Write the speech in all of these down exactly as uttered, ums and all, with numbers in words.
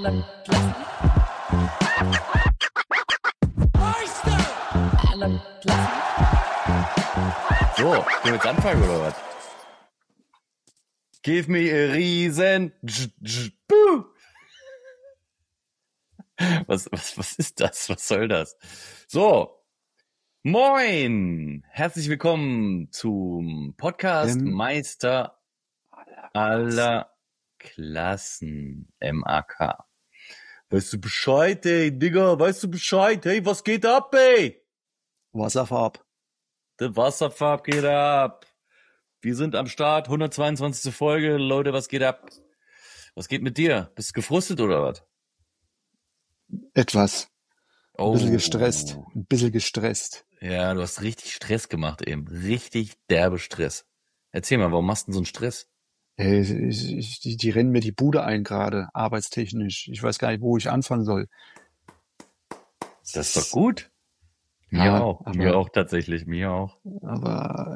So, können wir jetzt anfangen oder was? Give me a reason. Was, was, was ist das? Was soll das? So, moin! Herzlich willkommen zum Podcast Ähm, Meister aller Klassen, M A K. Weißt du Bescheid, ey, Digga? Weißt du Bescheid? Hey, was geht ab, ey? Wasserfarb. Der Wasserfarb geht ab. Wir sind am Start, hundertzweiundzwanzigste Folge. Leute, was geht ab? Was geht mit dir? Bist du gefrustet oder was? Etwas. Ein Oh. bisschen gestresst. Ein bisschen gestresst. Ja, du hast richtig Stress gemacht eben. Richtig derbe Stress. Erzähl mal, warum machst du denn so einen Stress? Ey, ich, ich, die, die rennen mir die Bude ein gerade, arbeitstechnisch. Ich weiß gar nicht, wo ich anfangen soll. Das ist doch gut. Mir Ja, auch. aber- Mir auch tatsächlich. Mir auch. Aber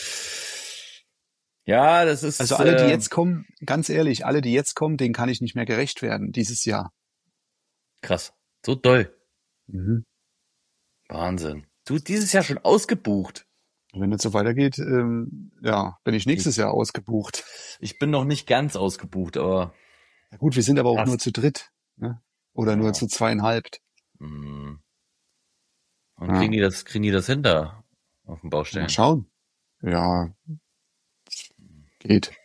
Ja, das ist... also alle, die äh, jetzt kommen, ganz ehrlich, alle, die jetzt kommen, denen kann ich nicht mehr gerecht werden dieses Jahr. Krass. So doll. Mhm. Wahnsinn. Du, dieses Jahr schon ausgebucht. Wenn es so weitergeht, ähm, ja, bin ich nächstes Jahr ausgebucht. Ich bin noch nicht ganz ausgebucht, aber... Ja gut, wir sind aber auch Fast. nur zu dritt, ne? Oder Ja. nur zu zweieinhalb. Mh. Und Ja. kriegen die das, kriegen die das hin da auf den Mal Baustellen? schauen. Ja, geht.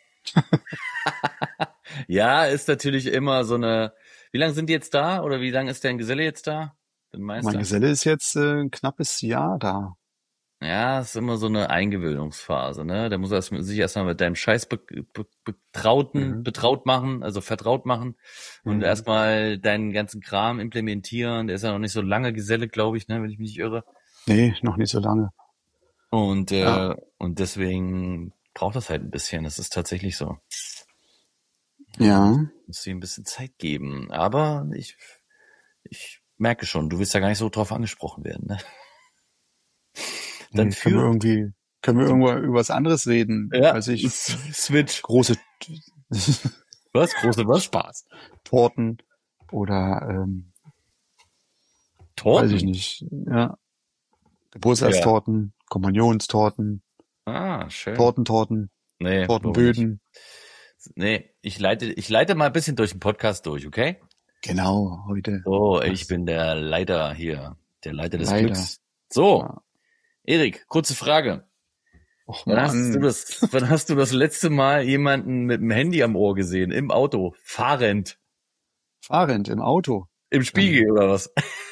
Ja, ist natürlich immer so eine... Wie lange sind die jetzt da? Oder wie lange ist dein Geselle jetzt da? Dein Meister? Mein Geselle ist jetzt äh, ein knappes Jahr da. Ja, ist immer so eine Eingewöhnungsphase, ne? Der muss erst, sich erstmal mit deinem Scheiß be, be, betrauten, Mhm. betraut machen, also vertraut machen und Mhm. erstmal deinen ganzen Kram implementieren. Der ist ja noch nicht so lange Geselle, glaube ich, ne, wenn ich mich nicht irre. Nee, noch nicht so lange. Und äh, Ja. und deswegen braucht das halt ein bisschen. Das ist tatsächlich so. Ja. Muss dir ein bisschen Zeit geben. Aber ich ich merke schon, du willst ja gar nicht so drauf angesprochen werden, ne? Dann Nee, können wir führ irgendwie, können wir irgendwo über was anderes reden? ja, Weiß ich, S- Switch. große Was? Große was? Spaß. Torten oder ähm, Torten? weiß ich nicht. Ja. Geburtstagstorten, Kommunionstorten, Ah, schön. Tortentorten, Nee, Tortenböden. nee, ich leite, ich leite mal ein bisschen durch den Podcast durch, okay? Genau, heute. So, Das- ich bin der Leiter hier, der Leiter des Leiter. Glücks. So, Ja. Erik, kurze Frage. Och Wann hast du Mann. das, wann hast du das letzte Mal jemanden mit dem Handy am Ohr gesehen? Im Auto, fahrend, Fahrend im Auto. im Spiegel oder was?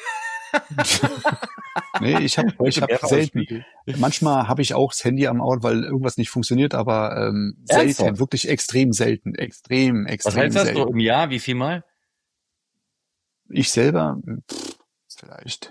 Nee, ich habe ich hab Mehrfach im selten. Spiegel. Manchmal habe ich auch das Handy am Ohr, weil irgendwas nicht funktioniert, aber ähm, Ernsthaft? selten, wirklich extrem selten, extrem, extrem Was heißt das selten. so im Jahr? Wie viel Mal? Ich selber, pff, vielleicht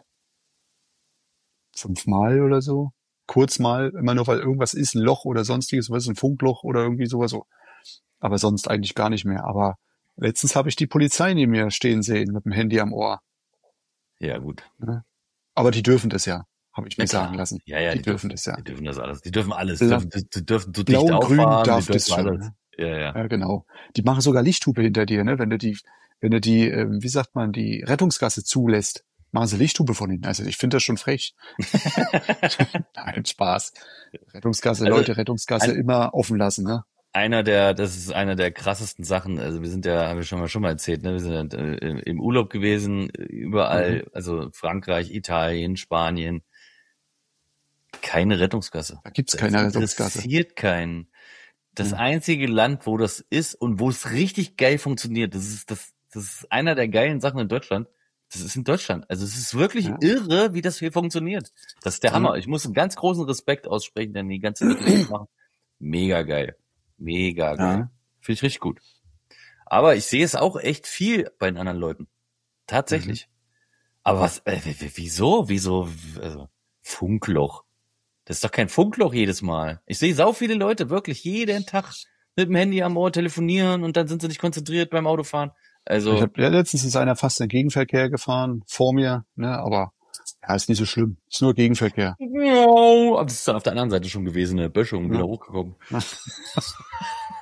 fünfmal oder so. Kurz mal, immer nur, weil irgendwas ist, ein Loch oder sonstiges, was ist ein Funkloch oder irgendwie sowas so. Aber sonst eigentlich gar nicht mehr. Aber letztens habe ich die Polizei neben mir stehen sehen mit dem Handy am Ohr. Ja, gut. Aber die dürfen das ja, habe ich Na mir klar. sagen lassen. Ja, ja, die, dürfen das ja. Die dürfen das alles. Die dürfen alles. Die Blau- dürfen, die, die dürfen so dicht Blau und Grün auffahren. darf die das dürfen schon. alles. Ne? Ja, ja. Ja, genau. Die machen sogar Lichthupe hinter dir, ne? Wenn du die, wenn du die, ähm, wie sagt man, die Rettungsgasse zulässt, machen sie Lichthupe von hinten. Also ich finde das schon frech. Nein, Spaß. Rettungsgasse, Also, Leute, Rettungsgasse ein- immer offen lassen, ne? Einer der, das ist einer der krassesten Sachen. Also wir sind ja, haben wir schon mal schon mal erzählt, ne? Wir sind äh, im im Urlaub gewesen, überall, Mhm. also Frankreich, Italien, Spanien. Keine Rettungsgasse. Da gibt's Das keine Rettungsgasse. interessiert keinen. Das Ja. einzige Land, wo das ist und wo es richtig geil funktioniert, das ist das, das ist einer der geilen Sachen in Deutschland. Das ist in Deutschland. Also es ist wirklich Ja. irre, wie das hier funktioniert. Das ist der Ja. Hammer. Ich muss einen ganz großen Respekt aussprechen, denn die ganze Mitgliedschaft machen. Mega geil. Mega geil. Ja. Finde ich richtig gut. Aber ich sehe es auch echt viel bei den anderen Leuten. Tatsächlich. Aber was, äh, w- w- wieso? Wieso? Also, Funkloch. Das ist doch kein Funkloch jedes Mal. Ich sehe sau viele Leute wirklich jeden Tag mit dem Handy am Ohr telefonieren und dann sind sie nicht konzentriert beim Autofahren. Also, Ich hab, ja, letztens ist einer fast in den Gegenverkehr gefahren, vor mir, ne, aber ja, ist nicht so schlimm. Ist nur Gegenverkehr. ja, das ist dann auf der anderen Seite schon gewesen, eine Böschung, Ja. wieder hochgekommen.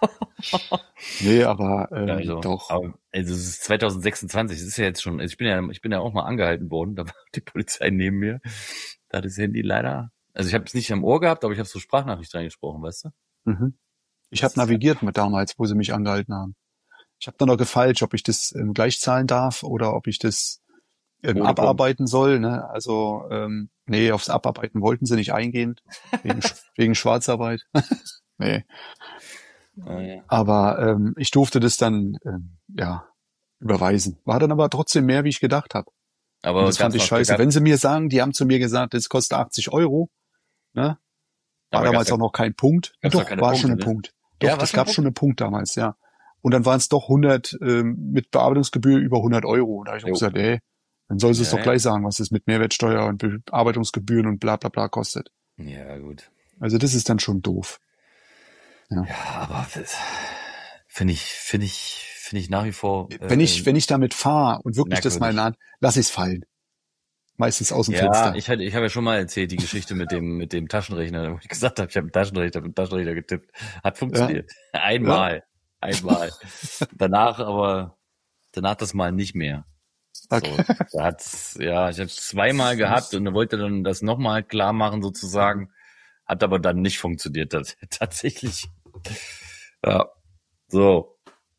Nee, aber Ja, ähm, also, doch. aber, also es ist zwanzig sechsundzwanzig, es ist ja jetzt schon, also ich bin ja, ich bin ja auch mal angehalten worden, da war die Polizei neben mir, da hat das Handy leider, also ich habe es nicht am Ohr gehabt, aber ich habe so Sprachnachricht reingesprochen, weißt du? Mhm. Ich Das habe ist halt, navigiert mit damals, wo sie mich angehalten haben. Ich habe dann noch gefeilscht, ob ich das ähm, gleich zahlen darf oder ob ich das ähm, ohne Punkt. abarbeiten soll. Ne? Also ähm, nee, aufs Abarbeiten wollten sie nicht eingehen, wegen, Sch- wegen Schwarzarbeit. Nee. Ah, ja. Aber ähm, ich durfte das dann ähm, ja überweisen. War dann aber trotzdem mehr, wie ich gedacht habe. Und Aber das fand gab's ich noch, scheiße. gab, Wenn sie mir sagen, die haben zu mir gesagt, das kostet achtzig Euro, ne? War aber gab's damals da, auch noch kein Punkt. gab's da Doch, keine war schon Punkte, ein ne? Punkt. Doch, Ja, war das schon ein gab schon Punkt? einen Punkt damals, ja. Und dann waren es doch hundert ähm, mit Bearbeitungsgebühr über hundert Euro. Und da habe ich auch Jo. gesagt, ey, dann soll sie es Ja, doch ja. gleich sagen, was es mit Mehrwertsteuer und Bearbeitungsgebühren und bla bla bla kostet. Ja, gut. Also das ist dann schon doof. Ja. Ja, aber das finde ich, finde ich, finde ich nach wie vor Wenn äh, ich, wenn ich damit fahre und wirklich das mal merkwürdig. nahe, lass ich es fallen. Meistens aus dem Ja, Fenster. ich hatte, ich habe ja schon mal erzählt, die Geschichte mit dem, mit dem Taschenrechner, wo ich gesagt habe, ich habe einen Taschenrechner, mit dem Taschenrechner getippt. Hat Ja, funktioniert. ja, Einmal. Einmal. Danach aber, danach das Mal nicht mehr. okay. So, da hat's, ja, ich habe zweimal gehabt und er wollte dann das nochmal klar machen sozusagen, hat aber dann nicht funktioniert, das, tatsächlich. Ja, so.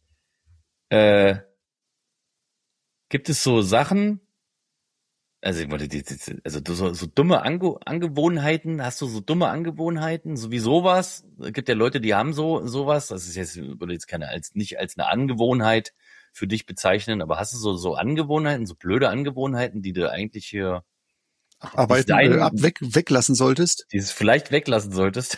Äh, gibt es so Sachen, also ich wollte die, die- also du so, so dumme Ange Angewohnheiten, hast du so dumme Angewohnheiten, so wie sowas? Es gibt ja Leute, die haben so sowas, das ist jetzt, würde jetzt keine als nicht als eine Angewohnheit für dich bezeichnen, aber hast du so so Angewohnheiten, so blöde Angewohnheiten, die du eigentlich hier nicht Abarbeiten, äh, ab, sein, weg, weglassen solltest. dieses vielleicht weglassen solltest?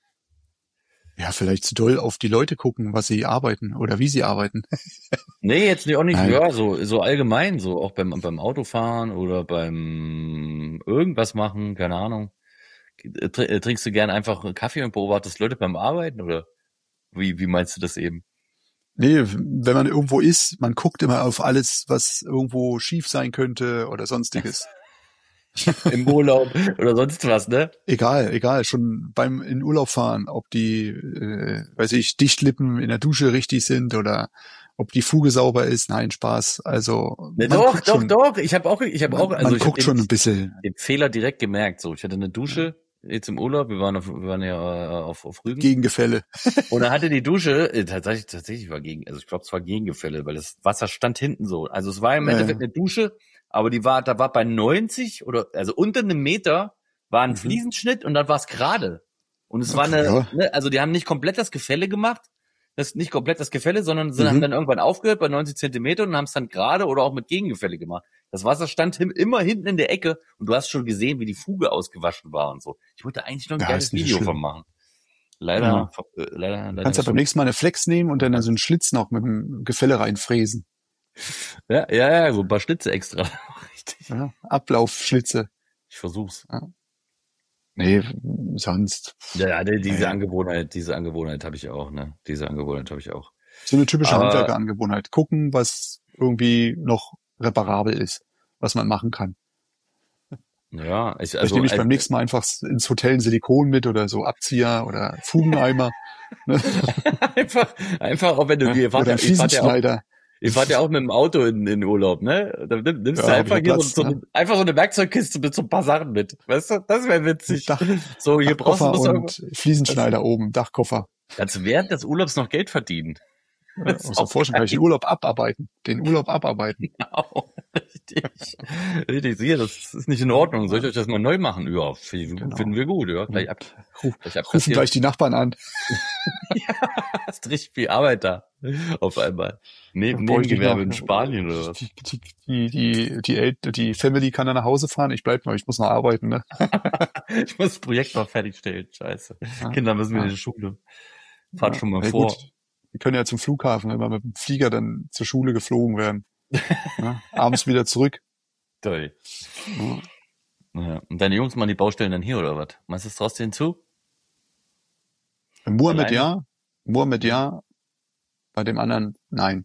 Ja, vielleicht zu doll auf die Leute gucken, was sie arbeiten oder wie sie arbeiten. Nee, jetzt nicht auch nicht, Nein. ja, so so allgemein, so auch beim beim Autofahren oder beim irgendwas machen, keine Ahnung. Tr- äh, Trinkst du gern einfach einen Kaffee und beobachtest Leute beim Arbeiten oder wie, wie meinst du das eben? Nee, wenn man irgendwo ist, man guckt immer auf alles, was irgendwo schief sein könnte oder sonstiges. Im Urlaub oder sonst was, ne? Egal, egal, schon beim in Urlaub fahren, ob die, äh, weiß ich, Dichtlippen in der Dusche richtig sind oder ob die Fuge sauber ist. Nein, Spaß. Also Ne, man doch, guckt doch, schon, doch. Ich habe auch, ich habe auch, man, also man ich habe guckt den, schon ein bisschen. den Fehler direkt gemerkt. So, ich hatte eine Ja, Dusche jetzt im Urlaub. Wir waren auf, wir waren ja äh, auf, auf Rügen Gegengefälle. und da hatte die Dusche äh, tatsächlich, tatsächlich war gegen, also ich glaube, es war Gegengefälle, weil das Wasser stand hinten so. Also es war im Endeffekt Äh, eine Dusche, aber die war, da war bei neunzig oder also unter einem Meter war ein mhm. Fliesenschnitt und dann war es gerade. Und es war Okay, eine, ja. ne, also die haben nicht komplett das Gefälle gemacht, das ist nicht komplett das Gefälle, sondern sie haben Mhm. dann irgendwann aufgehört bei neunzig Zentimeter und haben es dann gerade oder auch mit Gegengefälle gemacht. Das Wasser stand him- immer hinten in der Ecke und du hast schon gesehen, wie die Fuge ausgewaschen war und so. Ich wollte eigentlich nur ein Ja, ist geiles nicht so Video von schlimm. machen. Leider, Ja. äh, leider, Du leider kannst ja nicht beim so. nächsten Mal eine Flex nehmen und dann so einen Schlitz noch mit dem Gefälle reinfräsen. Ja, ja, ja, so ein paar Schnitze extra. Richtig. Ja, Ablaufschlitze. Ich versuch's. Ja. Nee, sonst, Ja, ja, die- diese nee. Angewohnheit, diese Angewohnheit habe ich auch, ne? Diese Angewohnheit habe ich auch. So eine typische Aber Handwerkerangewohnheit. Gucken, was irgendwie noch reparabel ist, was man machen kann. ja, ich, Vielleicht also, nehme ich beim also nächsten Mal einfach ins Hotel ein Silikon mit oder so Abzieher oder Fugeneimer. Ne? einfach, einfach auch wenn du, Ja, ihr fahrt oder ja, ein ihr fahrt ja auch, Fliesenschneider. ihr fahrt ja auch mit dem Auto in, in Urlaub, ne? Da nimm- Ja, nimmst du habe ich einfach ja hier so, Platz. so Ne? eine, einfach so eine Werkzeugkiste mit so ein paar Sachen mit. Weißt du? Das wäre witzig. Dach, So, hier brauchst du, Dachkoffer musst du irgendwo, und das, Fliesenschneider oben, Dachkoffer. kannst du während des Urlaubs noch Geld verdienen. Ja, Das ist aus der auch Forschung kann ich den geil. Urlaub abarbeiten. Den Urlaub abarbeiten. Genau. Richtig. Richtig. Sicher, das ist nicht in Ordnung. Soll ich euch das mal neu machen? Ja, finden Genau. wir gut, ja. Gleich ab, Ruf, gleich rufen abkassieren. gleich die Nachbarn an. Ja, hast richtig viel Arbeit da. Auf einmal. Ne Dann brauche ich nicht Nebengewerbe noch. in Spanien oder was? Die, die, die, die, die, El die Family kann dann nach Hause fahren. Ich bleib noch, ich muss noch arbeiten. Ne? Ich muss das Projekt noch fertigstellen. Scheiße. Ja, Kinder müssen wieder in ja, die Schule. Fahrt ja. schon mal Ja, vor. gut. Wir können ja zum Flughafen, wenn wir mit dem Flieger dann zur Schule geflogen werden. Ja, abends wieder zurück. Toll. Ja. Ja. Und deine Jungs machen die Baustellen dann hier oder was? Meinst du, das traust du denen zu? Mohammed Alleine? ja, Mohammed Mhm. ja, bei dem anderen nein.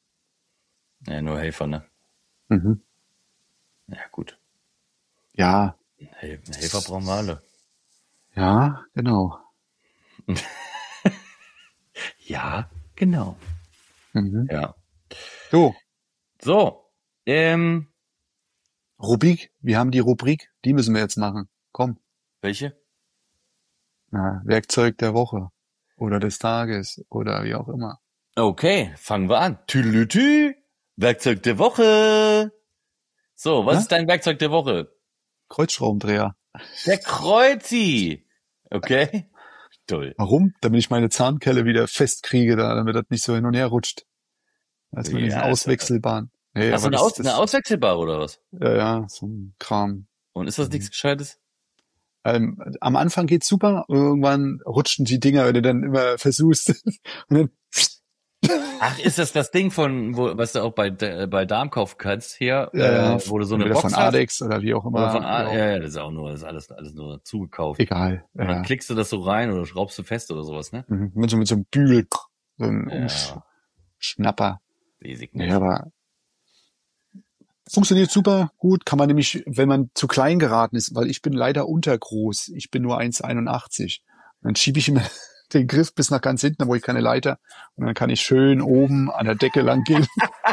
Ja, nur Helfer, ne? Mhm. Ja, gut. Ja, Hel Helfer brauchen wir alle. ja, genau. Ja. Genau. Mhm. Ja. So, So, ähm, Rubrik, wir haben die Rubrik, die müssen wir jetzt machen. Komm, welche? na, Werkzeug der Woche oder des Tages oder wie auch immer. Okay, fangen wir an. Tüdelütü, Werkzeug der Woche. So, was Ja? ist dein Werkzeug der Woche? Kreuzschraubendreher. Der Kreuzi. Okay, toll. Warum? Damit ich meine Zahnkelle wieder festkriege, da, damit das nicht so hin und her rutscht. Als mit diesen Ja, ist, Auswechselbaren. Nee, hast du aber eine, das, Aus, eine das, auswechselbare oder was? ja, ja, so ein Kram. Und ist das nichts Mhm. Gescheites? Ähm, am Anfang geht's super, irgendwann rutschen die Dinger, wenn du dann immer versuchst. Und dann, Ach, ist das das Ding von, wo, was du auch bei, äh, bei Darm kaufen kannst hier, ja, ja, äh, wo du so eine entweder Box von hast? Adex oder wie auch immer. Oder von wie A, auch, ja, ja, das ist auch nur, das ist alles, alles nur zugekauft. egal. Und dann Ja. klickst du das so rein oder schraubst du fest oder sowas, ne? Mhm. Mit so, mit so einem Bügel, so ein Ja, Schnapper. weiß ich Nee, nicht. aber funktioniert super gut, kann man nämlich, wenn man zu klein geraten ist, weil ich bin leider untergroß, ich bin nur eins Komma einundachtzig. Dann schiebe ich immer den Griff bis nach ganz hinten, da brauche ich keine Leiter und dann kann ich schön oben an der Decke lang gehen.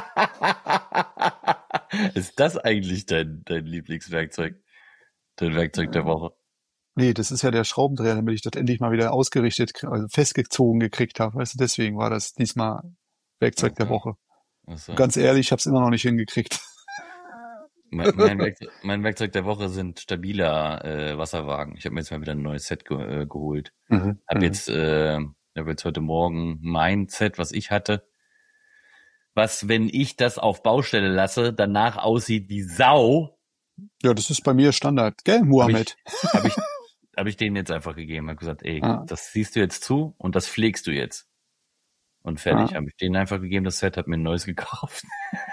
Ist das eigentlich dein, dein Lieblingswerkzeug? Dein Werkzeug der Woche? Nee, das ist ja der Schraubendreher, damit ich das endlich mal wieder ausgerichtet, krie- also festgezogen gekriegt habe. Weißt du, deswegen war das diesmal Werkzeug der Okay. Woche. Achso. Und ganz ehrlich, ich habe es immer noch nicht hingekriegt. Mein, mein, Werkzeug, mein Werkzeug der Woche sind stabiler äh, Wasserwagen. Ich habe mir jetzt mal wieder ein neues Set ge äh, geholt. Mhm. Hab Mhm. jetzt, äh, hab jetzt heute Morgen mein Set, was ich hatte, was, wenn ich das auf Baustelle lasse, danach aussieht wie Sau, Ja, das ist bei mir Standard, gell, habe Mohammed? ich, hab ich, hab ich denen jetzt einfach gegeben. Hab gesagt, ey, Ah, das siehst du jetzt zu und das pflegst du jetzt. Und fertig. ah. Habe ich denen einfach gegeben, das Set, hab mir ein neues gekauft.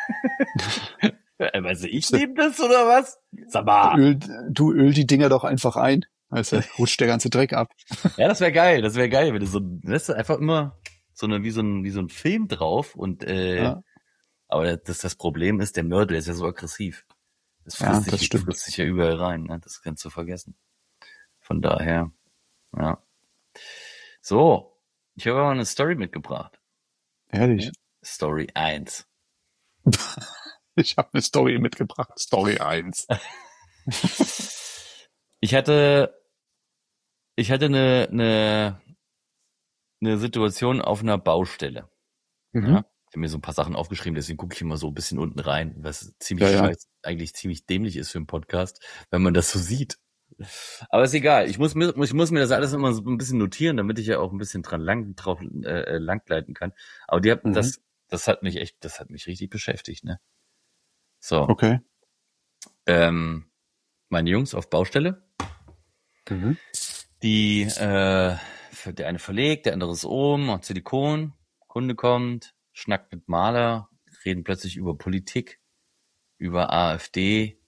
Äh, Weißt du, ich So, nehme das oder was? Sag mal. Öl, du öl die Dinger doch einfach ein. Weißt du, rutscht der ganze Dreck ab. Ja, das wäre geil, das wäre geil, wenn du so, weißt du, einfach immer so eine, wie so ein, wie so ein Film drauf und, äh, Ja, aber das, das Problem ist, der Mörder ist ja so aggressiv. Das ja, frisst das sich, stimmt. frisst sich ja überall rein, ne? Das kannst du vergessen. Von daher, ja. So, ich habe aber eine Story mitgebracht. Ehrlich. Story eins. Ich habe eine Story mitgebracht. Story eins. Ich hatte, ich hatte eine, eine, eine Situation auf einer Baustelle. Mhm. Ja, ich habe mir so ein paar Sachen aufgeschrieben, deswegen gucke ich immer so ein bisschen unten rein, was ziemlich Ja, ja. scheiß, eigentlich ziemlich dämlich ist für einen Podcast, wenn man das so sieht. Aber ist egal. Ich muss mir, ich muss mir das alles immer so ein bisschen notieren, damit ich ja auch ein bisschen dran lang drauf äh, langgleiten kann. Aber die hat, Mhm. das, das hat mich echt, das hat mich richtig beschäftigt, ne? So, Okay. ähm, meine Jungs auf Baustelle, Mhm. die, äh, der eine verlegt, der andere ist oben, macht Silikon, Kunde kommt, schnackt mit Maler, reden plötzlich über Politik, über AfD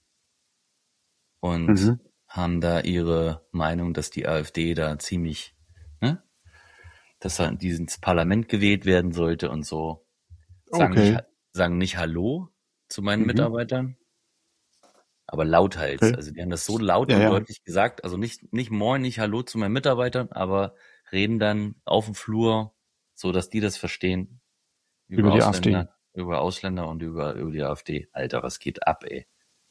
und Mhm. haben da ihre Meinung, dass die AfD da ziemlich, ne, dass da in dieses Parlament gewählt werden sollte und so. Sagen Okay. nicht, sagen nicht Hallo zu meinen Mhm. Mitarbeitern, aber lauthals. Okay. Also die haben das so laut Ja, und ja. deutlich gesagt, also nicht, nicht Moin, nicht Hallo zu meinen Mitarbeitern, aber reden dann auf dem Flur, so dass die das verstehen, über, Über die Ausländer, AfD. über Ausländer und über, über die AfD. Alter, was geht ab, ey?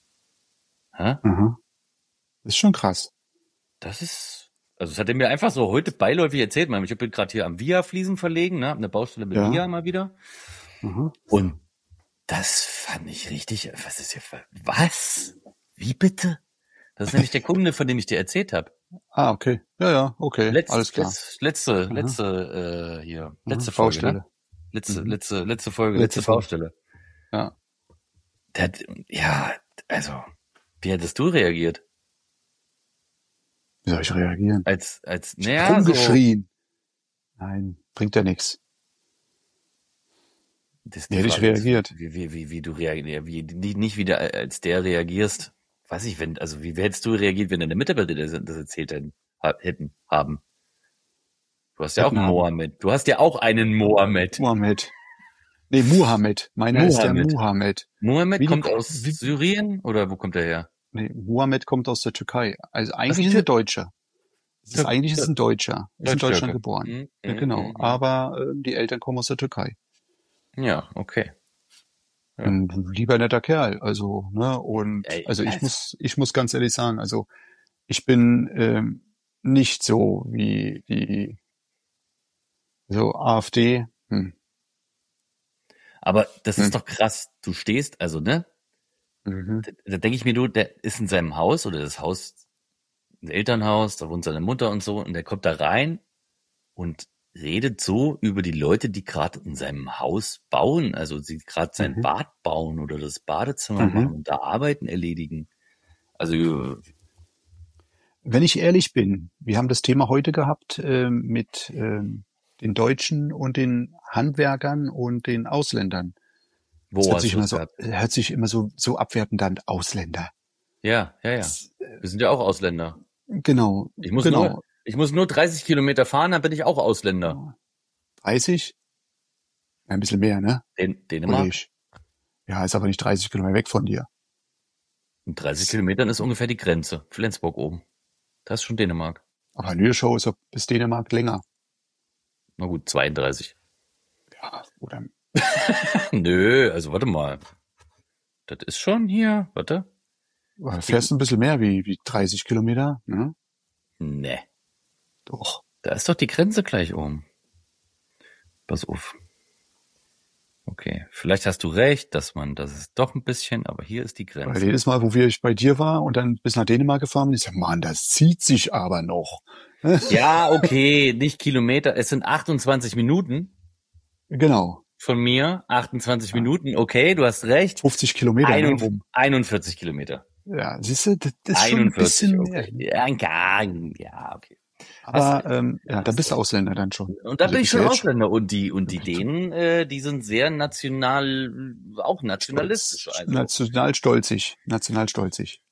Hä? Mhm. Ist schon krass. Das ist, also das hat er mir einfach so heute beiläufig erzählt. Ich bin gerade hier am Via-Fliesen verlegen, ne, hab eine Baustelle mit Ja. Via mal wieder. Mhm. Und das fand ich richtig, was ist hier, für- was? Wie bitte? Das ist nämlich der Kunde, von dem ich dir erzählt habe. Ah, okay. Ja, ja, okay. Letz, Alles klar. letz, letzte, Mhm. letzte, äh, hier, Mhm. letzte Folge, ne? Baustelle. Letzte, Mhm. letzte, letzte Folge, Letzte letzte Folge. Baustelle. Ja. Der hat, ja, also, wie hättest du reagiert? Wie soll ich reagieren? Als, als, Ich hab naja, so, rumgeschrien. Nein, bringt ja nichts. das ist Wie die hätte ich Frage, reagiert? wie, wie, wie, wie du reagierst, wie, nicht, nicht wie der, als der reagierst. Weiß ich, wenn, also, wie hättest du reagiert, wenn deine Mitarbeiter das, das erzählt hätten, hätten, haben? Du hast ja auch Hätten einen haben. Mohammed. Du hast ja auch einen Mohammed. Mohammed. Nee, Muhammad. Meiner ist der Mohammed. Muhammad. Mohammed Wie die, kommt aus wie, Syrien oder wo kommt er her? nee, Muhammad kommt aus der Türkei. Also Was eigentlich ist er Tür Deutscher. Es ist, eigentlich ist es ein Deutscher. Ist in Deutschland Deutsch-Türke. geboren. Mhm, Ja, mhm, genau. mhm. Aber äh, die Eltern kommen aus der Türkei. Ja, okay. Ja. Ein lieber netter Kerl. Also, ne, und Ey, also ich also, muss, ich muss ganz ehrlich sagen, also ich bin ähm, nicht so wie die so AfD. Hm, aber das hm, ist doch krass. Du stehst, also, ne? mhm, Da, da denke ich mir, du, der ist in seinem Haus oder das Haus, ein Elternhaus, da wohnt seine Mutter und so, und der kommt da rein und redet so über die Leute, die gerade in seinem Haus bauen, also sie gerade sein mhm, Bad bauen oder das Badezimmer mhm. machen und da Arbeiten erledigen. Also, Wenn ich ehrlich bin, wir haben das Thema heute gehabt ähm, mit ähm, den Deutschen und den Handwerkern und den Ausländern. Es wo hört hast sich du immer das so, gehabt? hört sich immer so, so abwertend an, Ausländer. Ja, ja, ja. Das, äh, Wir sind ja auch Ausländer. genau, Ich muss nur, genau. ich muss nur dreißig Kilometer fahren, dann bin ich auch Ausländer. dreißig? Ja, ein bisschen mehr, ne, Den, Dänemark? Kollege? Ja, ist aber nicht dreißig Kilometer weg von dir. In dreißig Das, Kilometern ist ungefähr die Grenze. Flensburg oben. Das ist schon Dänemark. aber Lürshow ist ja bis Dänemark länger. Na gut, zweiunddreißig. Ja, oder Nö, also warte mal. Das ist schon hier, warte. oder Die, fährst ein bisschen mehr wie, wie dreißig Kilometer, ne? ne, Doch. da ist doch die Grenze gleich oben. Pass auf. Okay, vielleicht hast du recht, dass man, das ist doch ein bisschen, aber hier ist die Weil Grenze. jedes Mal, wo wir ich bei dir war und dann bis nach Dänemark gefahren bin, ich sag, Mann, das zieht sich aber noch. Ja, okay, nicht Kilometer, es sind achtundzwanzig Minuten Genau. von mir. achtundzwanzig Ja. Minuten, okay, du hast recht. fünfzig Kilometer, ne, Einund- rum. einundvierzig Kilometer. Ja, siehst du, das ist schon ein einundvierzig, bisschen mehr. okay. Ja, gar, ja, okay. Hast, Aber ähm, ja, ja, da hast bist du recht. Ausländer dann schon. Und da Also bin ich bist du schon jetzt schon Ausländer. Und die, und die Dänen, äh, die sind sehr national, auch nationalistisch. stolz. Also, Nationalstolzig. Nationalstolzig.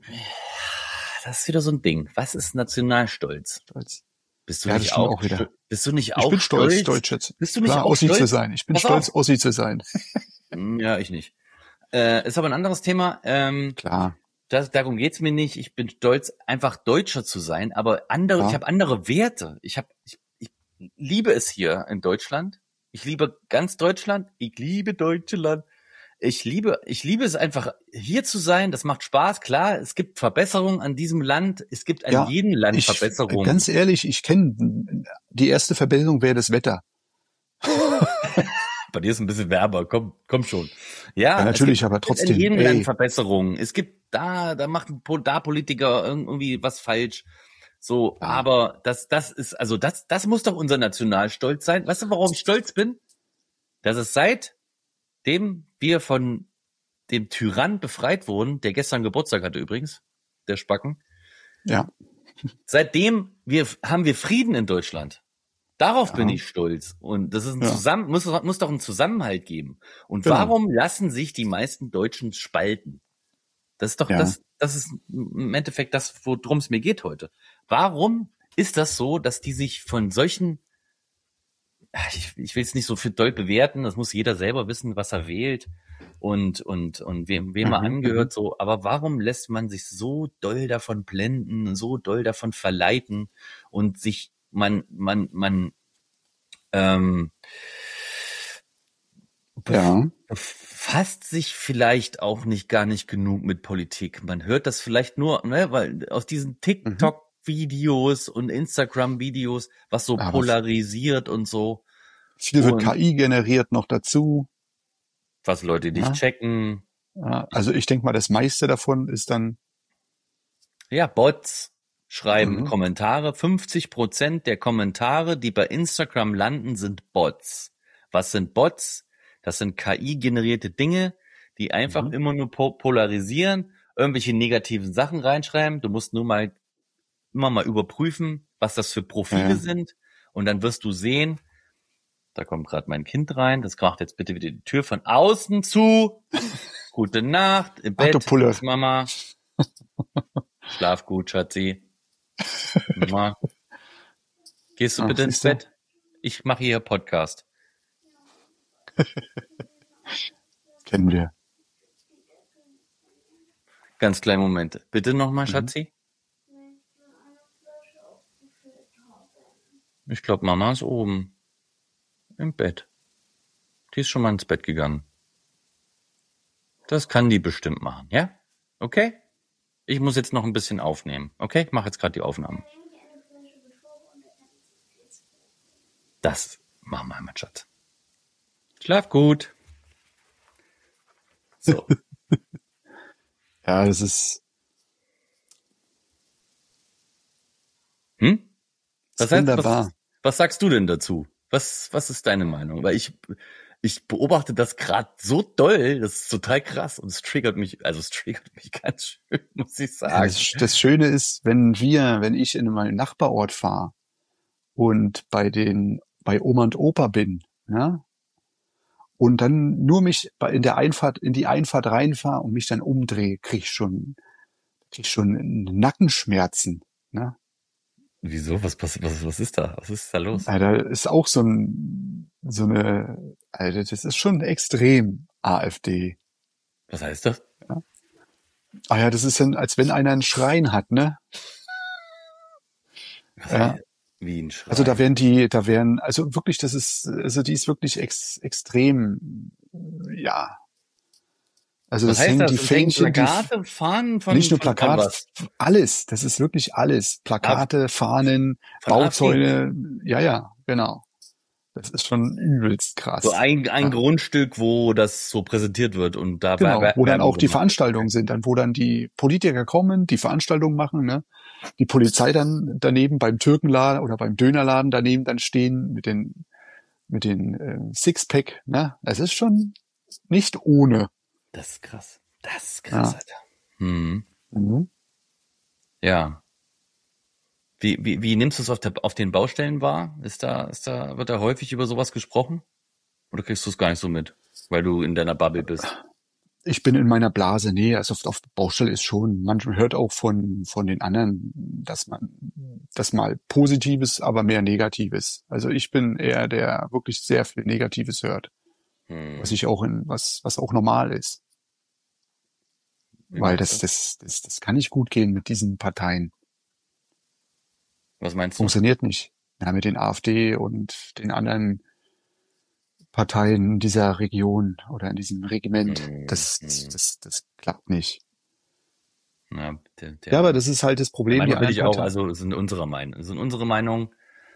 das ist wieder so ein Ding. Was ist Nationalstolz? Stolz. Bist du Ja, das nicht stimmt auch, auch wieder. bist du nicht Ich auch bin stolz, stolz? Deutscher. Bist du nicht Klar, auch Ossi zu stolz? sein. Ich bin Pass stolz, auf. Ossi zu sein. Hm, ja, ich nicht. Äh, ist aber ein anderes Thema. Ähm, Klar, das, darum geht's mir nicht. Ich bin stolz, einfach Deutscher zu sein, aber andere, ich klar. habe andere Werte. Ich habe, ich, ich liebe es hier in Deutschland. Ich liebe ganz Deutschland. Ich liebe Deutschland. Ich liebe, ich liebe es einfach, hier zu sein. Das macht Spaß. Klar, es gibt Verbesserungen an diesem Land. Es gibt an Ja, jedem Land ich, Verbesserungen. ganz ehrlich, ich kenne, die erste Verbesserung wäre das Wetter. Bei dir ist ein bisschen wärmer. Komm, komm schon. Ja, Ja, es gibt, natürlich, aber es gibt in trotzdem, jedem Land ey, Verbesserungen. Es gibt da, da macht ein Po- da Politiker irgendwie was falsch. So, klar. aber das, das ist, also das, das muss doch unser Nationalstolz sein. Weißt du, warum ich stolz bin? Dass es seitdem wir von dem Tyrann befreit wurden, der gestern Geburtstag hatte übrigens, der Spacken, Ja, seitdem wir, haben wir Frieden in Deutschland. Darauf bin ja, ich stolz. Und das ist ein ja, Zusammen, muss, muss doch einen Zusammenhalt geben. Und genau. warum lassen sich die meisten Deutschen spalten? Das ist doch Ja, das, das ist im Endeffekt das, worum es mir geht heute. Warum ist das so, dass die sich von solchen, ich, ich will es nicht so für doll bewerten, das muss jeder selber wissen, was er wählt und, und, und wem, wem er mhm, mhm. angehört, so. Aber warum lässt man sich so doll davon blenden, so doll davon verleiten und sich, man, man, man, ähm, bef- Ja, befasst sich vielleicht auch nicht gar nicht genug mit Politik. Man hört das vielleicht nur, ne, weil aus diesen mhm. TikTok-Videos und Instagram-Videos, was so Aber f- polarisiert und so viel wird und K I generiert noch dazu. was Leute nicht Ja, checken. ja. Also ich denke mal, das meiste davon ist dann, Ja, Bots schreiben mhm, Kommentare. fünfzig Prozent der Kommentare, die bei Instagram landen, sind Bots. Was sind Bots? Das sind K I-generierte Dinge, die einfach mhm, immer nur po polarisieren, irgendwelche negativen Sachen reinschreiben. Du musst nur mal immer mal überprüfen, was das für ja, Profile ja. sind. Und dann wirst du sehen, da kommt gerade mein Kind rein, das macht jetzt bitte wieder die Tür von außen zu. Gute Nacht, im Ach du Bett, Pulle. ist Mama. Schlaf gut, Schatzi. Mua. Gehst du Ach, bitte ins siehst du? Bett? Ich mache hier Podcast. Kennen wir. Ganz kleinen Moment. Bitte nochmal, Mhm. Schatzi. Ich glaube, Mama ist oben im Bett. Die ist schon mal ins Bett gegangen. Das kann die bestimmt machen, ja? Okay? Ich muss jetzt noch ein bisschen aufnehmen. Okay? Ich mache jetzt gerade die Aufnahmen. Das machen wir, mein Schatz. Schlaf gut. So. Ja, das ist, Hm? das Was, ist heißt, wunderbar. was, was sagst du denn dazu? Was, was ist deine Meinung? Weil ich, ich beobachte das gerade so doll, das ist total krass und es triggert mich, also es triggert mich ganz schön, muss ich Ja, sagen. das, das Schöne ist, wenn wir, wenn ich in meinen Nachbarort fahre und bei den, bei Oma und Opa bin, ja, und dann nur mich bei- in der Einfahrt, in die Einfahrt reinfahre und mich dann umdrehe, krieg ich schon, krieg ich schon Nackenschmerzen, ne? Wieso? Was passiert? Was, was ist da? Was ist da los? Alter, ist auch so ein, so eine, Alter, das ist schon extrem AfD. Was heißt das? Ah ja, das ist dann, als wenn einer einen Schrein hat, ne? Was Ja. heißt, wie ein Schrei? Also da werden die, da werden, also wirklich, das ist, also die ist wirklich ex, extrem, ja. Also was das heißt hängen das? die Es hängen Fähnchen, die, Plakate, Fahnen von, nicht nur von, von Plakate, was? alles, das ist wirklich alles. Plakate, Fahnen, Von AfD. Bauzäune, ja, ja, genau. Das ist schon übelst krass. So ein, ein Ja. Grundstück, wo das so präsentiert wird und da Genau, Wer- wo dann Werbung auch die gemacht wird. Veranstaltungen sind, dann wo dann die Politiker kommen, die Veranstaltungen machen, ne? Die Polizei dann daneben beim Türkenladen oder beim Dönerladen daneben dann stehen mit den mit den äh, Sixpack, ne? Es ist schon nicht ohne. Das ist krass. Das ist krass, Ja. Alter. Hm. Mhm. Ja. Wie, wie, wie nimmst du es auf, der, auf den Baustellen wahr? Ist da, ist da, wird da häufig über sowas gesprochen? Oder kriegst du es gar nicht so mit, weil du in deiner Bubble bist? Ich bin in meiner Blase, nee, also auf, auf Baustelle ist schon, man hört auch von von den anderen, dass man das mal Positives, aber mehr Negatives. Also ich bin eher der wirklich sehr viel Negatives hört, Hm. was ich auch in was was auch normal ist. Wie Weil meinst das, du? das, das, das kann nicht gut gehen mit diesen Parteien. Was meinst du? Funktioniert nicht. Ja, mit den AfD und den anderen Parteien dieser Region oder in diesem Regiment. Hm, Das, hm. das, das, das klappt nicht. Ja, der, der, Ja, aber das ist halt das der Problem. Die Meinung bin anderen ich auch, Parteien. also sind unsere Meinung, sind unsere Meinung.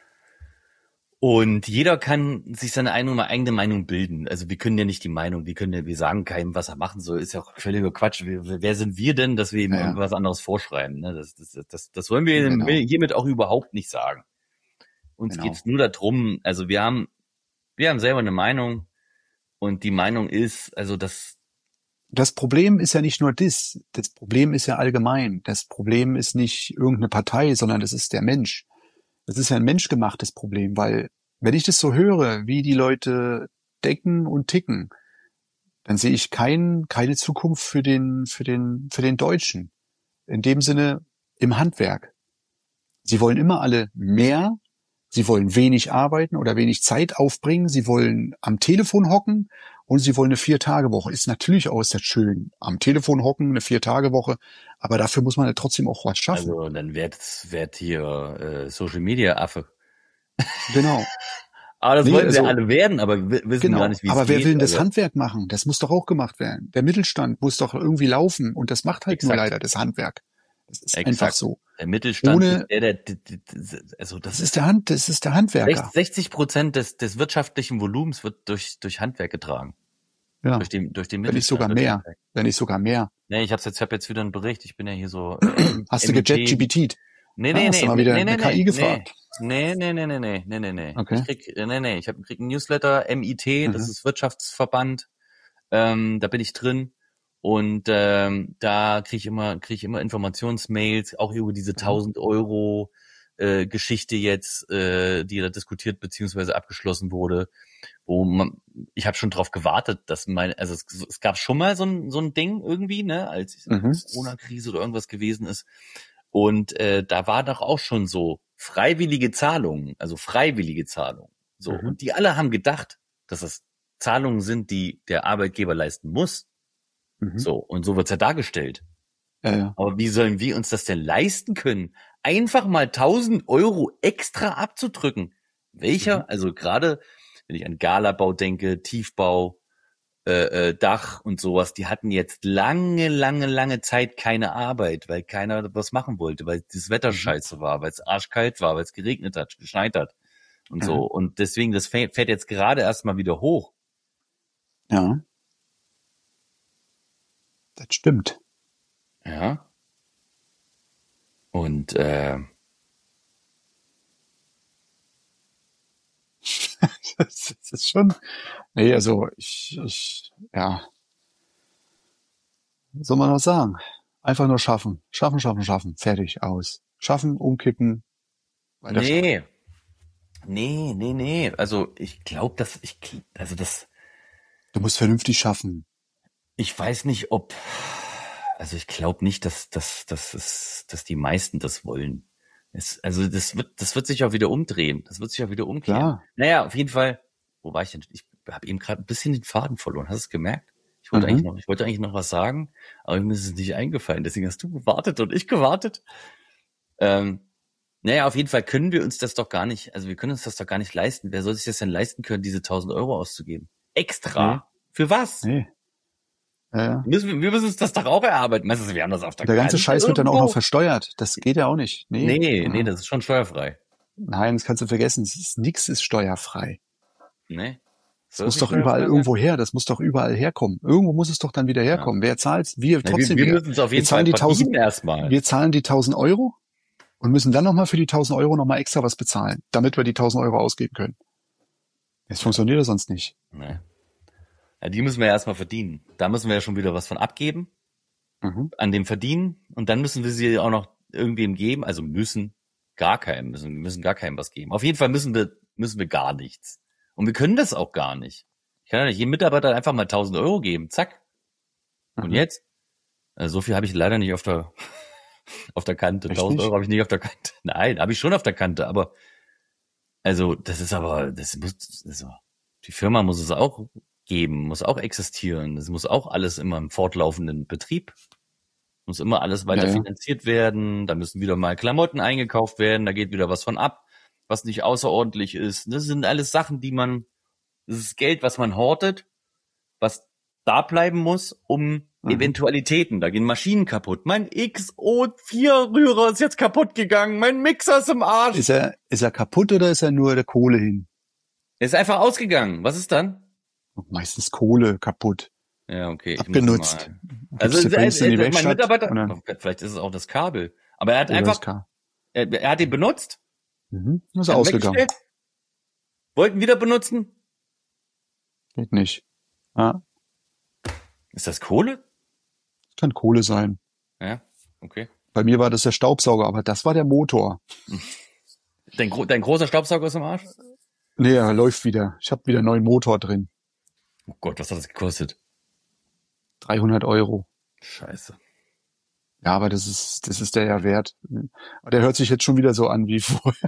Und jeder kann sich seine eigene, eigene Meinung bilden. Also wir können ja nicht die Meinung, wir können ja, wir sagen keinem, was er machen soll. Ist ja auch völliger Quatsch. Wir, wer sind wir denn, dass wir ihm Ja, ja. was anderes vorschreiben? Ne? Das, das, das, das wollen wir Genau. hiermit auch überhaupt nicht sagen. Uns Genau. geht's nur darum, also wir haben, wir haben selber eine Meinung und die Meinung ist, also das, Das Problem ist ja nicht nur das. Das Problem ist ja allgemein. Das Problem ist nicht irgendeine Partei, sondern das ist der Mensch. Das ist ja ein menschgemachtes Problem, weil wenn ich das so höre, wie die Leute denken und ticken, dann sehe ich kein, keine Zukunft für den, für den, für den Deutschen. In dem Sinne im Handwerk. Sie wollen immer alle mehr. Sie wollen wenig arbeiten oder wenig Zeit aufbringen. Sie wollen am Telefon hocken und sie wollen eine Vier-Tage-Woche. Ist natürlich auch ist das schön. Am Telefon hocken, eine Vier-Tage-Woche. Aber dafür muss man ja trotzdem auch was schaffen. also dann wird, wird hier äh, Social Media Affe. Genau. Aber das Nee, wollen sie also- alle werden, aber wir wissen Genau, gar nicht, wie es aber geht. wer will denn das also, Handwerk machen? Das muss doch auch gemacht werden. Der Mittelstand muss doch irgendwie laufen und das macht halt nur Exakt. leider das Handwerk. Das ist Exakt. einfach so. Der Mittelstand Ohne- ist der, der, der, der, also das, Das ist der Hand, das ist der Handwerker. sechzig Prozent des, des wirtschaftlichen Volumens wird durch, durch Handwerk getragen. Ja, Durch den, durch den wenn nicht Mittelstand. sogar durch mehr, Handwerk. wenn nicht sogar mehr. Nee, ich hab's jetzt, ich hab jetzt wieder einen Bericht. Ich bin ja hier so, äh, Hast du M I T. gechat-G P T? Nee, Ja, nee, hast nee, du mal wieder nee, eine nee, K I nee, gefragt? Nee, nee, nee, nee, nee, nee, nee, nee. Okay. Ich krieg, nee, nee, ich hab, krieg einen Newsletter, M I T, das Mhm. ist Wirtschaftsverband, ähm, da bin ich drin und ähm, da krieg ich immer, krieg ich immer Informationsmails, auch über diese tausend Euro äh, Geschichte jetzt, äh, die da diskutiert beziehungsweise abgeschlossen wurde, wo man, ich habe schon drauf gewartet, dass mein, also es, es gab schon mal so ein so ein Ding irgendwie, ne, als Mhm. Corona-Krise oder irgendwas gewesen ist. Und äh, da war doch auch schon so freiwillige Zahlungen, also freiwillige Zahlungen. So. Mhm. Und die alle haben gedacht, dass das Zahlungen sind, die der Arbeitgeber leisten muss. Mhm. So. Und so wird's ja dargestellt. Ja, ja. Aber wie sollen wir uns das denn leisten können, einfach mal tausend Euro extra abzudrücken? Welcher, Mhm. also gerade wenn ich an Galabau denke, Tiefbau, äh, äh, Dach und sowas, die hatten jetzt lange, lange, lange Zeit keine Arbeit, weil keiner was machen wollte, weil das Wetter Mhm. scheiße war, weil es arschkalt war, weil es geregnet hat, geschneit hat und so. Mhm. Und deswegen, das fährt, fährt jetzt gerade erstmal wieder hoch. Ja, das stimmt. Ja. Und äh, Das ist schon, nee, also ich, ich, ja, was soll man noch sagen? Einfach nur schaffen, schaffen, schaffen, schaffen, fertig, aus. Schaffen, umkippen, weiter schaffen. nee, nee, nee, nee. Also ich glaube, dass ich, also das, Du musst vernünftig schaffen. ich weiß nicht, ob, also ich glaube nicht, dass, dass, dass, es, dass die meisten das wollen. Es, also das wird, das wird sich auch wieder umdrehen. Das wird sich auch wieder umkehren. Klar. Naja, auf jeden Fall. Wo war ich denn? Ich habe eben gerade ein bisschen den Faden verloren. Hast du es gemerkt? Ich wollte Mhm. eigentlich noch, ich wollte eigentlich noch was sagen, aber mir ist es nicht eingefallen. Deswegen hast du gewartet und ich gewartet. Ähm, naja, auf jeden Fall können wir uns das doch gar nicht, also wir können uns das doch gar nicht leisten. Wer soll sich das denn leisten können, diese tausend Euro auszugeben? Extra. Nee, Für was? nee. Ja, ja. Wir müssen, wir müssen uns das doch auch erarbeiten. Meinst du, wir haben das auf der Und der ganze Kante Scheiß wird dann auch noch irgendwo? versteuert. Das geht ja auch nicht. Nee. Nee, nee, Aha. das ist schon steuerfrei. Nein, das kannst du vergessen. Es ist, nix ist steuerfrei. Nee. Das Soll muss das nicht doch überall steuerfrei sein? irgendwo her. Das muss doch überall herkommen. Irgendwo muss es doch dann wieder Ja. herkommen. Wer zahlt? Wir Na, wir, trotzdem wir wieder. müssen es auf Wir jeden Fall zahlen die verdienen tausend, erstmal. wir zahlen die tausend Euro und müssen dann nochmal für die tausend Euro nochmal extra was bezahlen, damit wir die tausend Euro ausgeben können. Das funktioniert ja sonst nicht. Nee. Ja, die müssen wir ja erstmal verdienen. Da müssen wir ja schon wieder was von abgeben, Mhm. an dem verdienen. Und dann müssen wir sie auch noch irgendwem geben. Also müssen gar keinem, müssen, müssen gar keinem was geben. Auf jeden Fall müssen wir, müssen wir gar nichts. Und wir können das auch gar nicht. Ich kann ja nicht jedem Mitarbeiter einfach mal tausend Euro geben. Zack. Und Mhm. jetzt? Also so viel habe ich leider nicht auf der, auf der Kante. Echt tausend nicht? Euro habe ich nicht auf der Kante. Nein, habe ich schon auf der Kante. Aber, also, das ist aber, das muss, also, die Firma muss es auch geben, muss auch existieren. Es muss auch alles immer im fortlaufenden Betrieb. Muss immer alles weiter Ja, ja. finanziert werden. Da müssen wieder mal Klamotten eingekauft werden. Da geht wieder was von ab, was nicht außerordentlich ist. Das sind alles Sachen, die man, das ist Geld, was man hortet, was da bleiben muss, um Mhm. Eventualitäten. Da gehen Maschinen kaputt. Mein X O vier Rührer ist jetzt kaputt gegangen. Mein Mixer ist im Arsch. Ist er, ist er kaputt oder ist er nur der Kohle hin? Er ist einfach ausgegangen. Was ist dann? Meistens Kohle kaputt. Ja, okay. Ich Abgenutzt. Muss mal. Gibst Also du, bringst äh, in die äh, mein Werkstatt Mitarbeiter, und dann, vielleicht ist es auch das Kabel, aber er hat oder einfach, das K. er, er hat ihn benutzt, Mhm. Ist er er hat ihn ausgegangen. weggestellt, wollten wieder benutzen. Geht nicht. Ja, Ist das Kohle? kann Kohle sein. Ja, okay. Bei mir war das der Staubsauger, aber das war der Motor. Dein, gro dein großer Staubsauger ist im Arsch? Nee, er läuft wieder. Ich habe wieder einen neuen Motor drin. Oh Gott, was hat das gekostet? dreihundert Euro. Scheiße. Ja, aber das ist, das ist der ja wert. Aber der hört sich jetzt schon wieder so an wie vorher.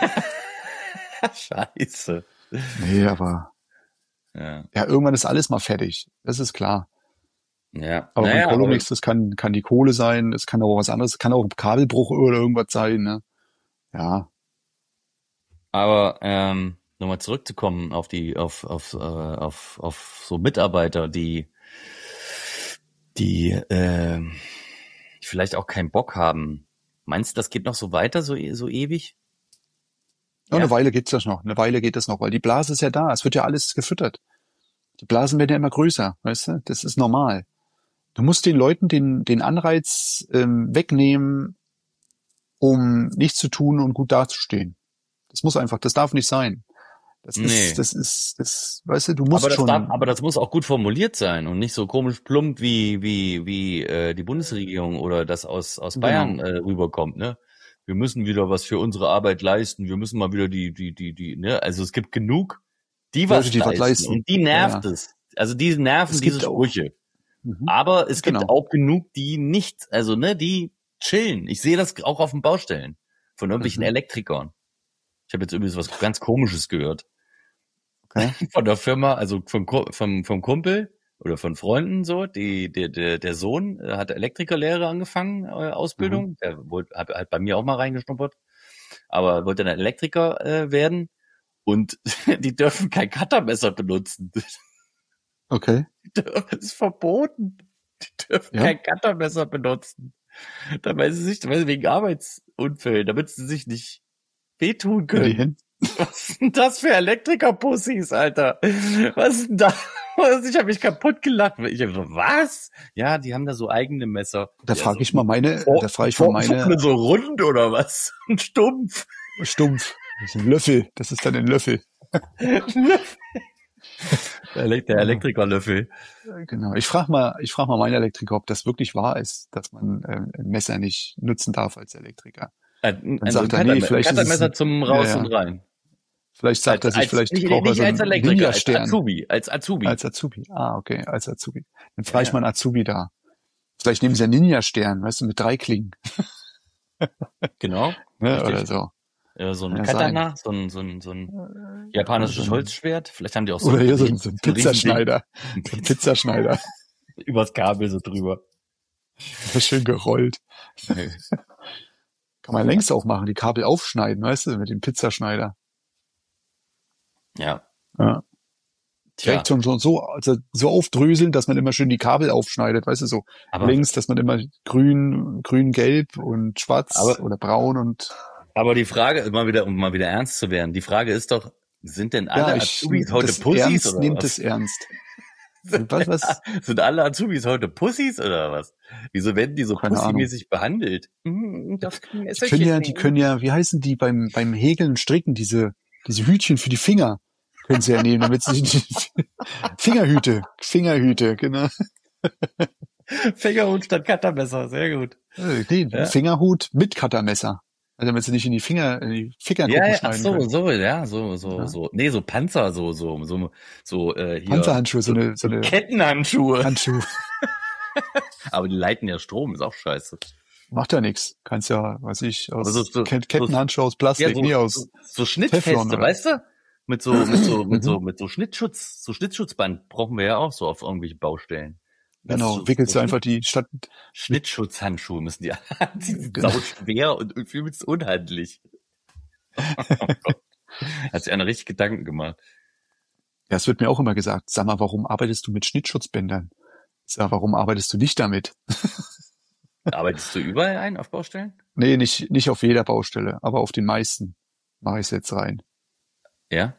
Scheiße. Nee, aber Ja, ja, irgendwann ist alles mal fertig. Das ist klar. ja. Aber naja, beim Colomix, das kann, kann die Kohle sein, das kann auch was anderes, kann auch ein Kabelbruch oder irgendwas sein, ne? Ja. aber ähm, nochmal zurückzukommen auf die, auf, auf, äh, auf, auf so Mitarbeiter, die, die, äh, die vielleicht auch keinen Bock haben. Meinst du, das geht noch so weiter, so, so ewig? Ja, Ja. eine Weile geht's das noch. Eine Weile geht das noch, weil die Blase ist ja da. Es wird ja alles gefüttert. Die Blasen werden ja immer größer, weißt du? Das ist normal. Du musst den Leuten den, den Anreiz ähm, wegnehmen, um nichts zu tun und gut dazustehen. Das muss einfach, das darf nicht sein. Das Nee. ist, das ist, das, weißt du, du musst Aber das, schon. darf, aber das muss auch gut formuliert sein und nicht so komisch plump wie wie wie äh, die Bundesregierung oder das aus aus Genau. Bayern äh, rüberkommt, ne? Wir müssen wieder was für unsere Arbeit leisten. Wir müssen mal wieder die die die die ne? Also es gibt genug, die was, Leute, die was leisten, leisten. und die nervt Ja, ja. es. Also die nerven Es diese gibt auch- Sprüche. Mhm. Aber es gibt Genau. auch genug, die nicht, also ne, die chillen. Ich sehe das auch auf den Baustellen von irgendwelchen Mhm. Elektrikern. Ich habe jetzt übrigens was ganz Komisches gehört. Okay. Von der Firma, also vom, Ku- vom, vom Kumpel oder von Freunden so, die, der, der, der Sohn äh, hat Elektrikerlehre angefangen, äh, Ausbildung. Der wollte, hat halt bei mir auch mal reingeschnuppert, aber wollte dann Elektriker äh, werden. Und die dürfen kein Cuttermesser benutzen. Okay. Das ist verboten. Die dürfen Ja? kein Cuttermesser benutzen. Damit sie sich, weil wegen Arbeitsunfällen, damit sie sich nicht wehtun In die können. Hände. Was ist denn das für Elektriker-Pussys, Alter? Was ist denn da? Was? Ich habe mich kaputt gelacht. Ich hab so, was? Ja, die haben da so eigene Messer. Da ja, frage so ich mal meine, vor, da frage ich vor, mal vorne meine so rund oder was? Ein Stumpf. Stumpf. Das ist ein Löffel. Das ist dann ein Löffel. Der, Elek- der Elektrikerlöffel. Genau. Ich frage mal, ich frage mal meinen Elektriker, ob das wirklich wahr ist, dass man ähm, ein Messer nicht nutzen darf als Elektriker. Ein, Dann ein, so ein sagt er, nee, Cutterme- vielleicht ist es Cuttermesser ein, zum ja, Raus ja. und Rein. Vielleicht sagt Als, er sich, als, vielleicht nicht, braucht er nicht so als einen Elektriker, als Ninja-Stern Azubi. Als Azubi. als Azubi. Ah, okay, als Azubi. Dann frage Ja, ich ja. mal einen Azubi da. Vielleicht nehmen sie einen Ninja-Stern, weißt du, mit drei Klingen. Genau. Ne, Richtig. oder so. Ja, so ein Kann ja Katana, so ein, so ein, so ein japanisches so ein- Holzschwert. Vielleicht haben die auch so Oder ein, hier so ein, so ein so ein Pizzaschneider. Riesending. So ein Pizzaschneider. Übers Kabel so drüber. Schön gerollt. Kann man längst auch machen, die Kabel aufschneiden, weißt du, mit dem Pizzaschneider. Ja. Ja. Tja, Direkt schon, schon so, also so aufdröseln, dass man immer schön die Kabel aufschneidet, weißt du, so aber, längs, dass man immer grün, grün, gelb und schwarz Aber- oder braun und aber die Frage, immer wieder, um mal wieder ernst zu werden, die Frage ist doch, sind denn alle ja, ich, Azubis heute das Pussys ernst, oder nehmt was? es ernst. Was, was? Sind alle Azubis heute Pussys oder was? Wieso werden die so Keine pussymäßig behandelt? Hm, das Die können ja, die können ja, wie heißen die beim, beim Häkeln, Stricken, diese, diese Hütchen für die Finger, können sie ja nehmen, damit sie nicht, Fingerhüte, Fingerhüte, genau. Fingerhut statt Cuttermesser, sehr gut. Äh, Nee, Ja. Fingerhut mit Cuttermesser. Also damit sie nicht in die Finger, in die Fingerkuppen Ja, ja, ach schneiden so, können. so, ja, so, so, Ja. so. Nee, so Panzer, so, so, so, so, äh, hier. Panzerhandschuhe, so eine, so eine Kettenhandschuhe. Handschuh. Aber die leiten ja Strom, ist auch scheiße. Macht ja nichts. Kannst ja, weiß ich, aus Aber so- so- Ket- Kettenhandschuhe aus Plastik, Ja, so, nee, aus so, so Schnittfeste, Teflon, oder? weißt du? Mit so, mit so, mit Mhm. so, mit so Schnittschutz, so Schnittschutzband brauchen wir ja auch so auf irgendwelche Baustellen. Das ist Genau, so- wickelst so du einfach die Stadt, Schnittschutzhandschuhe müssen die haben. Die sind Genau. sau schwer und übelst unhandlich. Hat sich einer richtig Gedanken gemacht. ja, es wird mir auch immer gesagt, sag mal, warum arbeitest du mit Schnittschutzbändern? Sag, warum arbeitest du nicht damit? Arbeitest du überall ein auf Baustellen? Nee, nicht, nicht auf jeder Baustelle, aber auf den meisten mache ich es jetzt rein. Ja.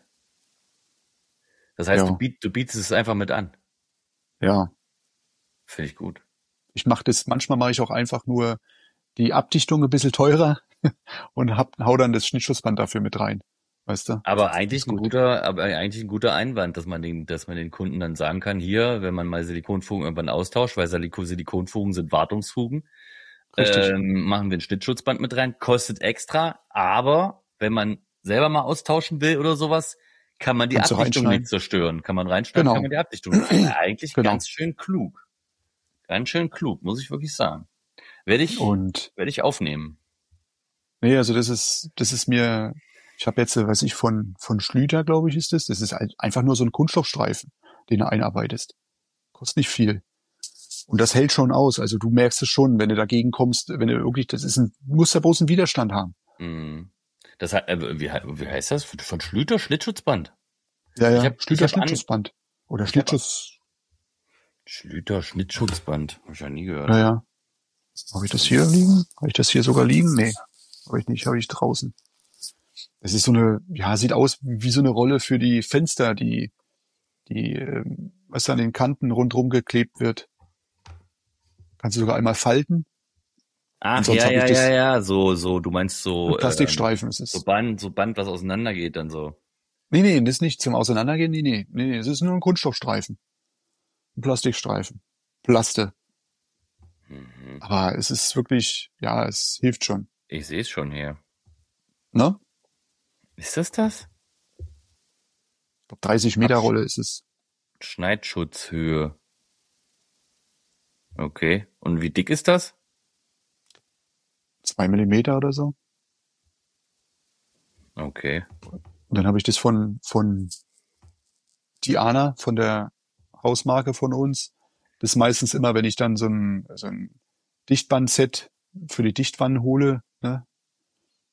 Das heißt, Ja. du, biet, du bietest es einfach mit an. Ja, Finde ich gut. ich mache das, manchmal mache ich auch einfach nur die Abdichtung ein bisschen teurer und hab, hau dann das Schnittschutzband dafür mit rein. Weißt du? Aber eigentlich ist ein gut. guter, aber eigentlich ein guter Einwand, dass man den, dass man den Kunden dann sagen kann, hier, wenn man mal Silikonfugen irgendwann austauscht, weil Siliko- Silikonfugen sind Wartungsfugen, Richtig. ähm, machen wir ein Schnittschutzband mit rein, kostet extra, aber wenn man selber mal austauschen will oder sowas, kann man die Kannst du Abdichtung reinschneiden. nicht zerstören. Kann man reinschneiden, Genau. kann man die Abdichtung nicht zerstören. Eigentlich Genau. ganz schön klug. Ganz schön klug, muss ich wirklich sagen. Werde ich, Und werde ich aufnehmen. nee, also das ist, das ist mir, ich habe jetzt, äh, weiß ich, von von Schlüter, glaube ich, ist das. Das ist ein- einfach nur so ein Kunststoffstreifen, den du einarbeitest. Kostet nicht viel. Und das hält schon aus. Also du merkst es schon, wenn du dagegen kommst, wenn du wirklich, das ist ein, muss ja bloß einen Widerstand haben. Hm. Das hat, äh, wie, he- wie heißt das? Von Schlüter Schlittschutzband. Ja, Ich ja, hab- Schlüter ich hab an- Schnittschutzband. Oder Ich hab- Schlittschuss, Schlüter Schnittschutzband. Hab ich ja nie gehört. ja, ja. Habe ich das hier liegen? Habe ich das hier sogar liegen? Nee, habe ich nicht, habe ich draußen. Das ist so eine, ja, sieht aus wie so eine Rolle für die Fenster, die, die, ähm, was an den Kanten rundherum geklebt wird. Kannst du sogar einmal falten. Ach, Und sonst ja, hab ich ja, das- ja, ja, so, so, du meinst so, Ein Plastikstreifen ist ähm, es. so Band, so Band, was auseinandergeht dann so. Nee, nee, das ist nicht zum Auseinandergehen. Nee, nee, nee, nee, es ist nur ein Kunststoffstreifen. Ein Plastikstreifen. Plaste. Mhm. Aber es ist wirklich, ja, es hilft schon. Ich sehe es schon hier. Ne? Ist das das? Ich glaube, dreißig Meter Rolle ist es. Schneidschutzhöhe. Okay. Und wie dick ist das? Zwei Millimeter oder so. Okay. Und dann habe ich das von, von Diana, von der Hausmarke von uns. Das ist meistens immer, wenn ich dann so ein, so ein Dichtbandset für die Dichtwanne hole, ne?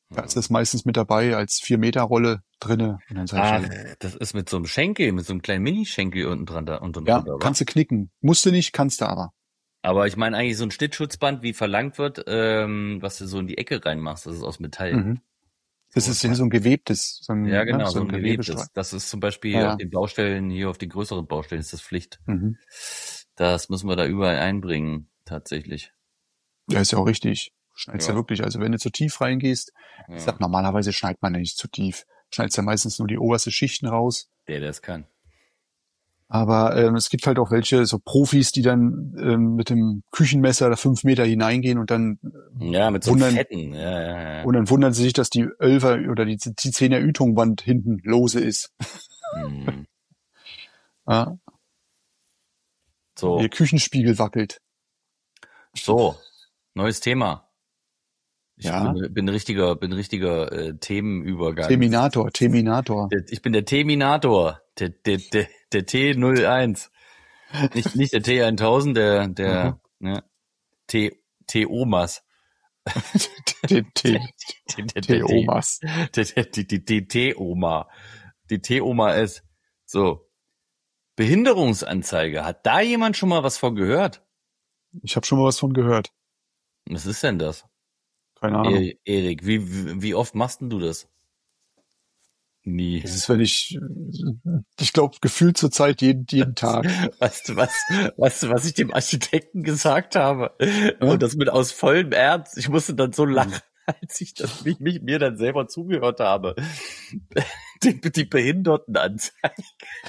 Da ist das meistens mit dabei als vier Meter Rolle drinne. Und dann sag Ach, ich, halt, das ist mit so einem Schenkel, mit so einem kleinen Mini-Schenkel unten dran, da, unten ja, drunter, oder? kannst du knicken. Musst du nicht, kannst du aber. Aber ich meine eigentlich so ein Schnittschutzband, wie verlangt wird, ähm, was du so in die Ecke reinmachst, das ist aus Metall. Mhm. Das So ist was so ein gewebtes, so ein, Ja, genau, ne, so so ein ein Gewebestreif. gewebtes. Das ist zum Beispiel Ja, hier auf ja. den Baustellen, hier auf den größeren Baustellen ist das Pflicht. Mhm. Das müssen wir da überall einbringen, tatsächlich. Ja, ist ja auch richtig. Schneidest ja, Ja, wirklich. Also wenn du zu tief reingehst, ich ja. sag, normalerweise schneidet man ja nicht zu tief. Schneidest ja meistens nur die oberste Schichten raus. Der, der es kann. Aber ähm, es gibt halt auch welche, so Profis, die dann ähm, mit dem Küchenmesser da fünf Meter hineingehen und dann Ja, mit so einem wundern, fetten. Ja, ja, ja. und dann wundern sie sich, dass die Ölfer oder die, die Zehner Ütungwand hinten lose ist. Hm. Ja, So, ihr Küchenspiegel wackelt. so, neues Thema. Ich Ja, bin, bin ein richtiger, bin ein richtiger äh, Themenübergang. Terminator, Terminator. Der- Ich bin der Terminator, der, der, der, der T null eins. Nicht, nicht der T tausend, der, der, ne, T, T-Omas. Die, die, Der, der, die der, Omas. der, der, die, die, die T-Oma. Die T-Oma ist so. Behinderungsanzeige. Hat da jemand schon mal was von gehört? Ich habe schon mal was von gehört. Was ist denn das? Keine Ahnung. E- Erik, wie, wie wie oft machst denn du das? Nie. Das ist, wenn ich, ich glaube, gefühlt zur Zeit jeden, jeden Tag. Weißt du was, weißt du, was ich dem Architekten gesagt habe? Ja? Und das mit aus vollem Ernst. Ich musste dann so lachen, als ich das mich, mich mir dann selber zugehört habe. Die, die Behindertenanzeige.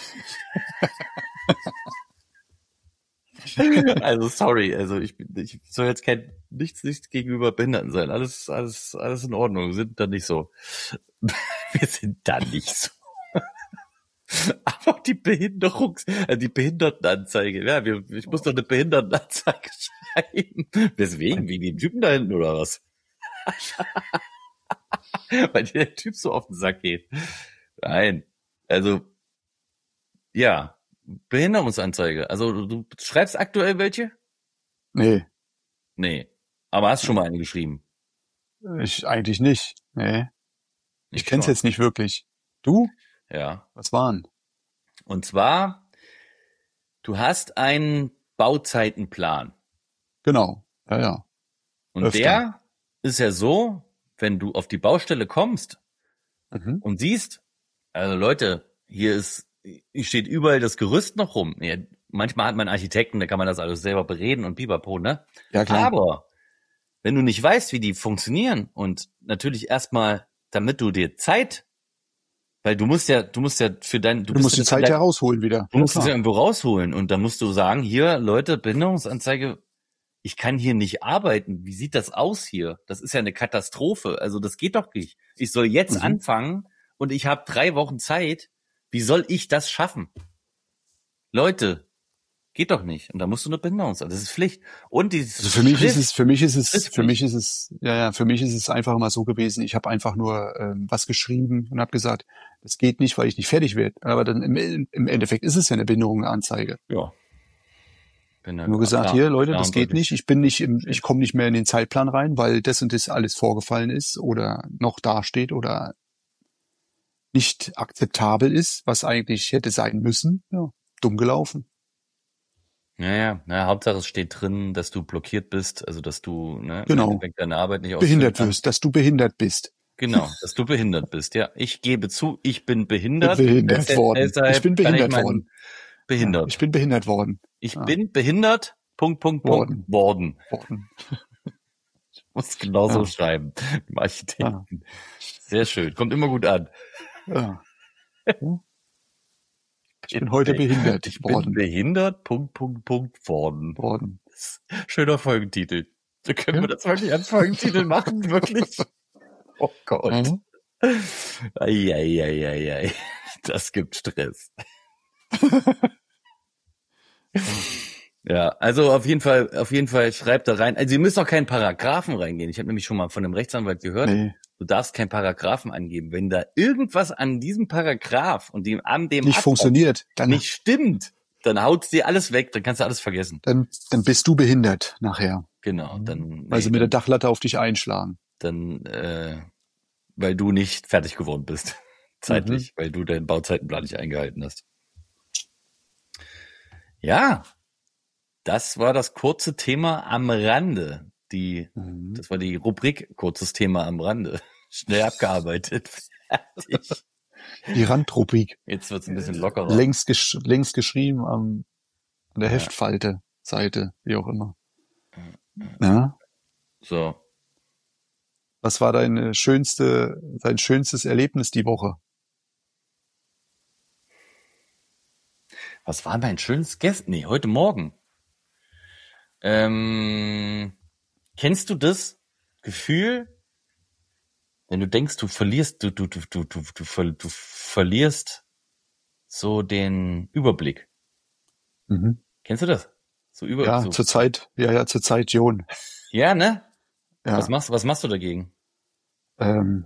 Also sorry, also ich bin, ich soll jetzt kein nichts, nichts gegenüber Behinderten sein. Alles, alles, alles in Ordnung. Wir sind da nicht so. Wir sind da nicht so. Aber die Behinderungs, äh, die Behindertenanzeige, ja, wir, ich muss doch eine Behindertenanzeige schreiben. Weswegen? Wegen dem Typen da hinten oder was? Weil dir der Typ so auf den Sack geht. Nein. Also, ja, Behinderungsanzeige. Also du, du schreibst aktuell welche? Nee, Nee. Aber hast schon mal eine geschrieben? ich eigentlich nicht. Nee. Ich Ich kenn's schon. jetzt nicht wirklich. Du? Ja. Was waren? Und zwar, du hast einen Bauzeitenplan. Genau. Ja, ja. Und Öfter. der ist ja so, wenn du auf die Baustelle kommst Mhm. und siehst, also Leute, hier ist, hier steht überall das Gerüst noch rum. Ja, manchmal hat man Architekten, da kann man das alles selber bereden und pipapo, ne? Ja, klar. Aber wenn du nicht weißt, wie die funktionieren und natürlich erstmal, damit du dir Zeit, weil du musst ja, du musst ja für dein, Du, bist musst ja die Zeit vielleicht- herausholen wieder. Du musst Ja, es ja klar. irgendwo rausholen und dann musst du sagen, hier, Leute, Behinderungsanzeige, ich kann hier nicht arbeiten. Wie sieht das aus hier? Das ist ja eine Katastrophe. Also das geht doch nicht. Ich soll jetzt Mhm. anfangen und ich habe drei Wochen Zeit. Wie soll ich das schaffen? Leute, geht doch nicht. Und da musst du eine Behinderungsanzeige. Das ist Pflicht. Und die Also für mich Schrift, ist es, für mich ist es, schriftlich. für mich ist es, ja, ja, für mich ist es einfach immer so gewesen. Ich habe einfach nur ähm, was geschrieben und habe gesagt, das geht nicht, weil ich nicht fertig werde. Aber dann im, im Endeffekt ist es ja eine Behinderungsanzeige. Ja. Bin ja Nur gesagt, klar, hier, Leute, klar das und geht deutlich. nicht. Ich bin nicht im, ich komme nicht mehr in den Zeitplan rein, weil das und das alles vorgefallen ist oder noch dasteht oder nicht akzeptabel ist, was eigentlich hätte sein müssen. Ja, dumm gelaufen. Ja, ja. Na, Hauptsache es steht drin, dass du blockiert bist, also dass du ne, Genau. im Endeffekt deine Arbeit nicht ausführen Behindert kannst. wirst, dass du behindert bist. Genau, dass du behindert bist, ja. Ich gebe zu, ich bin behindert. Behindert Deshalb- worden. deshalb Ich bin kann behindert meinen- worden. Behindert. Ja, ich bin behindert worden. Ich Ja. bin behindert, Punkt, Punkt, Worden. Punkt, worden. worden. Ich muss genauso Ja. schreiben, im Architekten. Sehr schön, kommt immer gut an. Ja. Ich bin heute behindert Ich bin worden. behindert, Punkt, Punkt, Punkt, worden. worden. Schöner Folgentitel. Da können Ja. wir das wirklich als Folgentitel machen, wirklich? Oh Gott. Mhm. Eieieiei. Das gibt Stress. Ja, also auf jeden Fall, auf jeden Fall schreibt da rein. Also ihr müsst auch keinen Paragraphen reingehen. Ich habe nämlich schon mal von einem Rechtsanwalt gehört, Nee, du darfst keinen Paragraphen angeben. Wenn da irgendwas an diesem Paragraph und dem an dem nicht Absatz funktioniert. Dann, nicht stimmt, dann haut's dir alles weg, dann kannst du alles vergessen. dann, dann bist du behindert nachher. Genau, dann Weil sie nee, mit der dann, Dachlatte auf dich einschlagen. dann äh, weil du nicht fertig geworden bist. Zeitlich, Mhm. weil du deinen Bauzeitenplan nicht eingehalten hast. Ja, das war das kurze Thema am Rande. Die, Mhm. das war die Rubrik kurzes Thema am Rande. Schnell abgearbeitet. Fertig. Die Randrubrik. Jetzt wird's ein bisschen lockerer. Längst, gesch längst geschrieben am, an der Ja. Heftfalte, Seite, wie auch immer. Ja. So. Was war deine schönste, dein schönstes Erlebnis die Woche? Was war mein schönes Gest? Nee, heute Morgen. Ähm, kennst du das Gefühl, wenn du denkst, du verlierst, du, du, du, du, du, du, ver- du verlierst so den Überblick. Mhm. Kennst du das? So über, Ja, so. zur Zeit, ja, ja, zur Zeit, Jon. Ja, ne? Ja. Was machst, was machst du dagegen? Ähm,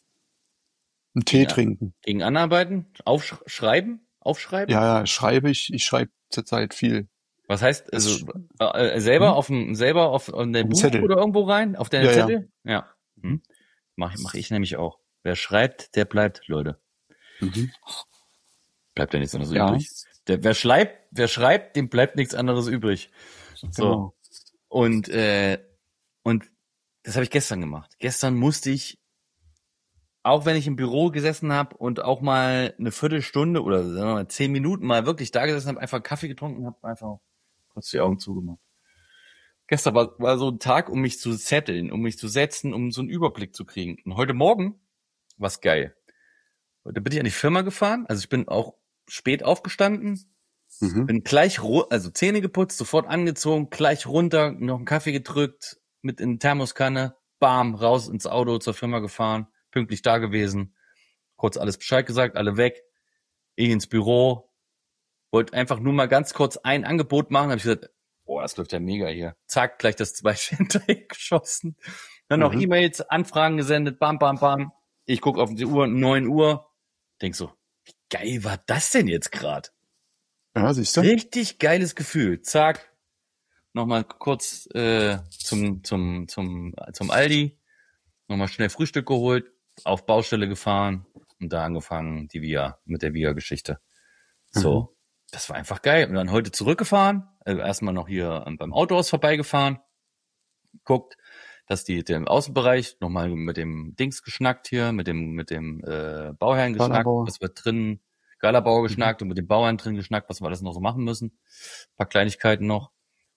einen Tee Gegen, trinken. gegen Anarbeiten? Aufschreiben? Aufschreiben? Ja, ja, schreibe ich. Ich schreibe zurzeit viel. Was heißt, Das also, sch- äh, selber hm? auf dem, selber auf, auf dein Auf dem Buch Zettel. oder irgendwo rein? Auf deine Ja, ja. Zettel? Ja. Hm. Mach, mach ich nämlich auch. Wer schreibt, der bleibt, Leute. Mhm. Bleibt ja nichts anderes Ja. übrig. Der, wer schreibt, wer schreibt, dem bleibt nichts anderes übrig. So. Genau. Und, äh, und das habe ich gestern gemacht. Gestern musste ich, auch wenn ich im Büro gesessen habe und auch mal eine Viertelstunde oder sagen wir mal zehn Minuten mal wirklich da gesessen habe, einfach Kaffee getrunken habe, einfach kurz die Augen zugemacht. Gestern war, war so ein Tag, um mich zu setteln, um mich zu setzen, um so einen Überblick zu kriegen. Und heute Morgen war's geil. Heute bin ich an die Firma gefahren, also ich bin auch spät aufgestanden, Mhm. bin gleich, ru- also Zähne geputzt, sofort angezogen, gleich runter, noch einen Kaffee gedrückt, mit in die Thermoskanne, bam, raus ins Auto zur Firma gefahren, pünktlich da gewesen, kurz alles Bescheid gesagt, alle weg, ich ins Büro, wollte einfach nur mal ganz kurz ein Angebot machen, habe ich gesagt, boah, das läuft ja mega hier. Zack, gleich das zweite hinterher geschossen. Dann noch Mhm. E-Mails, Anfragen gesendet, bam, bam, bam. Ich gucke auf die Uhr, neun Uhr, denk so, wie geil war das denn jetzt gerade? Ja, siehst du? Richtig geiles Gefühl. Zack, nochmal kurz äh, zum zum zum zum Aldi, nochmal schnell Frühstück geholt, auf Baustelle gefahren und da angefangen die Via mit der Via-Geschichte. So, Mhm. das war einfach geil. Und dann heute zurückgefahren, also erstmal noch hier beim Autohaus vorbeigefahren, guckt, dass die der im Außenbereich nochmal mit dem Dings geschnackt hier, mit dem mit dem äh, Bauherrn geschnackt, Galabauer. was wir drin Galabauer geschnackt und mit dem Bauherrn drin geschnackt, was wir alles noch so machen müssen. Ein paar Kleinigkeiten noch.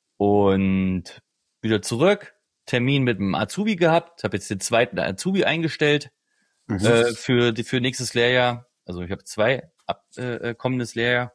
Und wieder zurück, Termin mit dem Azubi gehabt, habe jetzt den zweiten Azubi eingestellt Mhm. äh, für die für nächstes Lehrjahr. Also ich habe zwei ab, äh, kommendes Lehrjahr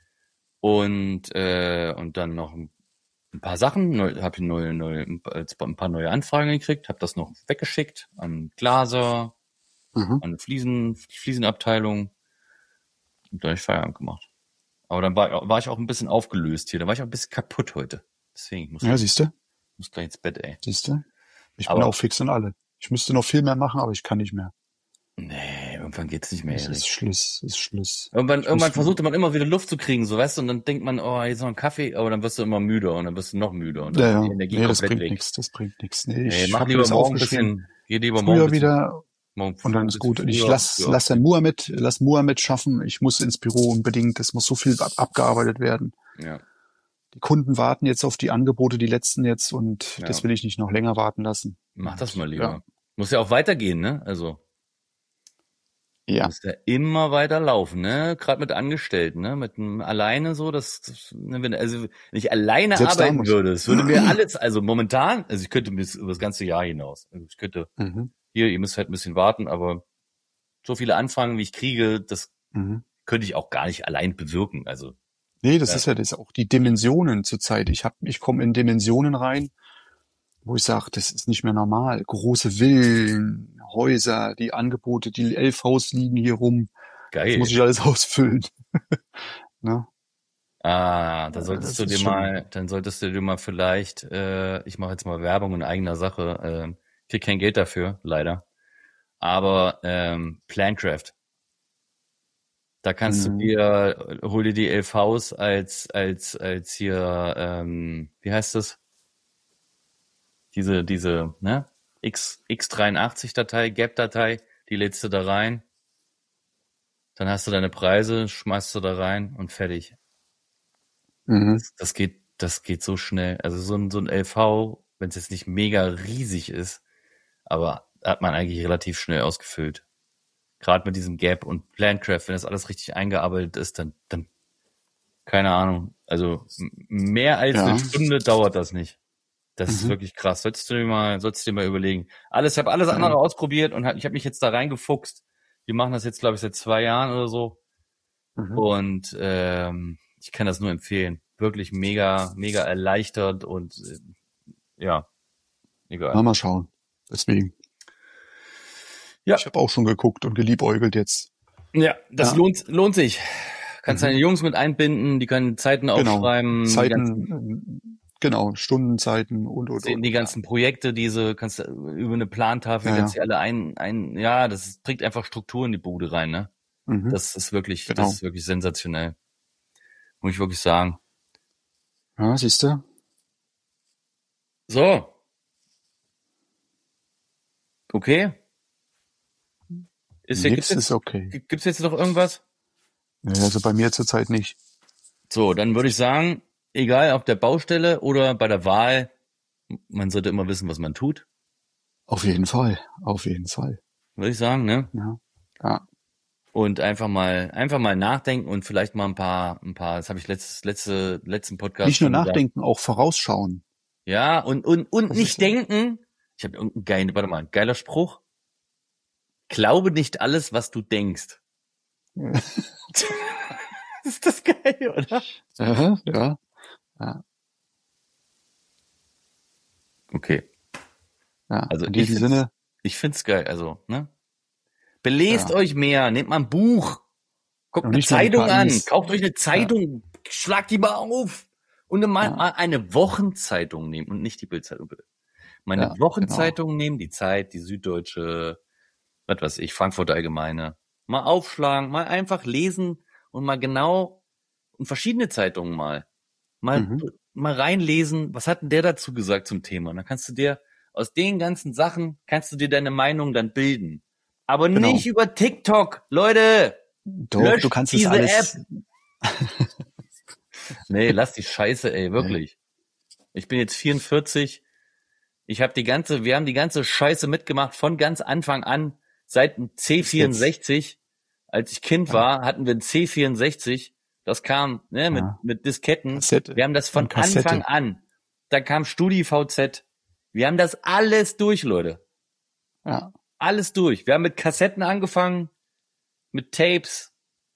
und äh, und dann noch ein, ein paar Sachen, neu, habe neue neue ein paar neue Anfragen gekriegt, habe das noch weggeschickt an Glaser, Mhm. an Fliesen Fliesenabteilung und dann hab ich Feierabend gemacht. Aber dann war, war ich auch ein bisschen aufgelöst hier, da war ich auch ein bisschen kaputt heute. Deswegen ich muss, Ja, siehst du? muss gleich ins Bett, ey. Siehst du? Ich bin Aber auch fix und alle. Ich müsste noch viel mehr machen, aber ich kann nicht mehr. nee, irgendwann geht's nicht mehr, Es ist ehrlich. Schluss, es ist Schluss. Irgendwann, Ich irgendwann muss, versuchte man immer wieder Luft zu kriegen, so weißt du, und dann denkt man, oh, jetzt noch ein Kaffee, aber dann wirst du immer müder und dann wirst du noch müder und dann ja, ist ja. die Energie Nee, das komplett bringt weg. nichts, das bringt nichts. Nee, Nee, ich mach habe mir lieber das morgen ein aufgeschrieben. bisschen, geh lieber morgen ein Früher bisschen, wieder morgen und dann ein ist bisschen gut. Und ich früher, lass, früher lass den aufstehen. Muhammad, lass Muhammad schaffen. Ich muss ins Büro unbedingt. Es muss so viel ab, abgearbeitet werden. Ja, Die Kunden warten jetzt auf die Angebote, die letzten jetzt, und ja. das will ich nicht noch länger warten lassen. Mach das Und, mal lieber. ja. Muss ja auch weitergehen, ne? Also, Ja. muss ja immer weiter laufen, ne? Gerade mit Angestellten, ne? Mit einem alleine so, das, das ne, wenn, also, wenn ich alleine Selbst da arbeiten muss. würde, es würde mir alles, also momentan, also ich könnte bis über das ganze Jahr hinaus. Also ich könnte, Mhm. hier, ihr müsst halt ein bisschen warten, aber so viele Anfragen, wie ich kriege, das Mhm. könnte ich auch gar nicht allein bewirken. Also, Nee, das ja, ist ja das auch die Dimensionen zurzeit. Ich hab, ich komme in Dimensionen rein, wo ich sage, das ist nicht mehr normal. Große Villen, Häuser, die Angebote, die L Vs liegen hier rum. Das muss geil. ich alles ausfüllen. Ne? Ah, da Äh, solltest Das du ist dir schon. mal, dann solltest du dir mal vielleicht, äh, ich mache jetzt mal Werbung in eigener Sache, äh, krieg kein Geld dafür, leider. Aber ähm, Plancraft, da kannst du Mhm. dir, hol dir die L Vs als, als, als hier, ähm, wie heißt das? Diese, diese, ne? X, x dreiundachtzig Datei, Gap-Datei, die lädst du da rein, dann hast du deine Preise, schmeißt du da rein und fertig. Mhm. Das, das geht, das geht so schnell. Also so ein, so ein L V, wenn es jetzt nicht mega riesig ist, aber hat man eigentlich relativ schnell ausgefüllt. Gerade mit diesem Gap und Plancraft, wenn das alles richtig eingearbeitet ist, dann, dann, keine Ahnung. Also m- mehr als Ja. eine Stunde dauert das nicht. Das ist Mhm. wirklich krass. Solltest du dir mal, solltest du dir mal überlegen. Alles, ich habe alles andere Ja. ausprobiert und hab, ich habe mich jetzt da reingefuchst. Wir machen das jetzt, glaube ich, seit zwei Jahren oder so. Mhm. Und ähm, ich kann das nur empfehlen. Wirklich mega, mega erleichtert und äh, ja, egal. Mal, mal schauen. Deswegen. Ja. Ich habe auch schon geguckt und geliebäugelt jetzt. Ja, das Ja. lohnt, lohnt sich. Kannst Mhm. deine Jungs mit einbinden, die können Zeiten Genau. aufschreiben, die ganzen, Zeiten, äh, genau, Stundenzeiten und, und, sehen und. die ganzen Projekte, diese kannst du über eine Plantafel, Ja, kannst ja. die alle ein, ein, ja, das ist, bringt einfach Struktur in die Bude rein, ne? Mhm. Das ist wirklich, Genau. das ist wirklich sensationell. Muss ich wirklich sagen. Ja, siehst du? So. Okay. Ist, Nix gibt's ist jetzt, okay. gibt's jetzt noch irgendwas? Ja, also bei mir zurzeit nicht. So, dann würde ich sagen, egal auf der Baustelle oder bei der Wahl, man sollte immer wissen, was man tut. Auf jeden Fall. Auf jeden Fall. Würde ich sagen, ne? Ja. Ja. Und einfach mal, einfach mal nachdenken und vielleicht mal ein paar, ein paar, das habe ich letztes, letzte, letzten Podcast Nicht nur schon gesagt. nachdenken, auch vorausschauen. Ja, und, und, und Das nicht ist- denken. Ich habe irgendeinen geilen, warte mal, geiler Spruch. Glaube nicht alles, was du denkst. Ist das geil, oder? Aha, ja. Ja. Okay. Ja. Also In ich diesem find's, Sinne, ich find's geil, also, ne? Belest Ja. euch mehr, nehmt mal ein Buch, guckt Und eine nicht nur die Zeitung an, K Is. kauft euch eine Zeitung, schlagt die mal auf und dann mal, Ja. mal eine Wochenzeitung nehmen und nicht die Bildzeitung, bitte. Meine Ja, Wochenzeitung nehmen, die Zeit, die Süddeutsche, was weiß ich, Frankfurter Allgemeine. Mal aufschlagen, mal einfach lesen und mal genau und verschiedene Zeitungen mal. Mal, Mhm. mal reinlesen, was hat denn der dazu gesagt zum Thema? Und dann kannst du dir aus den ganzen Sachen, kannst du dir deine Meinung dann bilden. Aber Genau. nicht über TikTok, Leute! Doch, Löscht du kannst das diese alles. Nee, lass die Scheiße, ey, wirklich. Ich bin jetzt vierundvierzig. Ich habe die ganze, wir haben die ganze Scheiße mitgemacht von ganz Anfang an. Seit dem C vierundsechzig, als ich Kind Ja. war, hatten wir ein C vierundsechzig. Das kam ne, mit, Ja. mit Disketten. Kassette. Wir haben das von Und Kassette. Anfang an. Da kam StudiVZ. Wir haben das alles durch, Leute. Ja. Alles durch. Wir haben mit Kassetten angefangen, mit Tapes,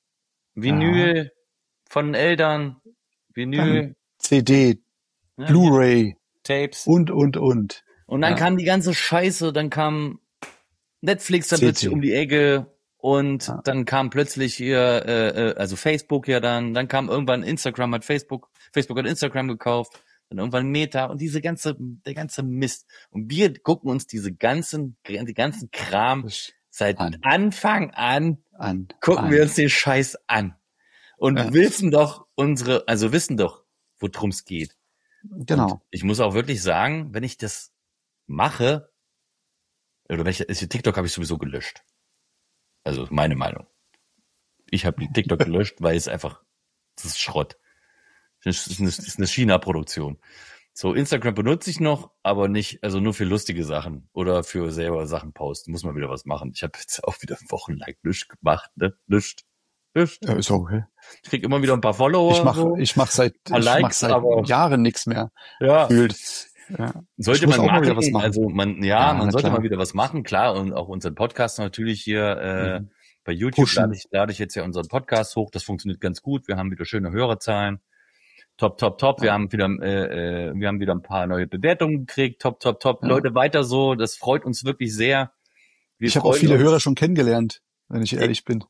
Vinyl von Eltern, Vinyl, C D, ne, Blu-ray Tapes. und, und, und. Und dann Ja. kam die ganze Scheiße, dann kam Netflix dann C D. plötzlich um die Ecke und Ja. dann kam plötzlich hier, äh, äh, also Facebook ja dann, dann kam irgendwann Instagram, hat Facebook, Facebook hat Instagram gekauft, dann irgendwann Meta und diese ganze, der ganze Mist. Und wir gucken uns diese ganzen, die ganzen Kram seit An. Anfang an, An. gucken an. wir uns den Scheiß an. Und Ja. wissen doch unsere, also wissen doch, worum es geht. Genau. Und ich muss auch wirklich sagen, wenn ich das mache, oder wenn ich, TikTok habe ich sowieso gelöscht. Also meine Meinung. Ich habe TikTok gelöscht, weil es einfach, das ist Schrott. Das ist eine, das ist eine China-Produktion. So, Instagram benutze ich noch, aber nicht, also nur für lustige Sachen oder für selber Sachen posten. Muss man wieder was machen. Ich habe jetzt auch wieder wochenlang nichts gemacht, ne? Nichts. Nichts. Ja, ist okay. Ich krieg immer wieder ein paar Follower. Ich mache so. ich mach seit, ich Paar mach Likes, seit aber- Jahren nichts mehr. Ja. Gefühlt. Ja. Sollte Ich muss man auch mal machen, wieder was machen. also man, ja, Ja, man na sollte klar. mal wieder was machen, klar, und auch unseren Podcast natürlich hier äh, Mhm. bei YouTube Pushen. lade ich, lade ich jetzt ja unseren Podcast hoch, das funktioniert ganz gut, wir haben wieder schöne Hörerzahlen, top, top, top, wir Ja. haben wieder, äh, äh, wir haben wieder ein paar neue Bewertungen gekriegt, top, top, top, Ja. Leute, weiter so, das freut uns wirklich sehr. Wir Ich habe auch freuen viele uns. Hörer schon kennengelernt, wenn ich ehrlich bin.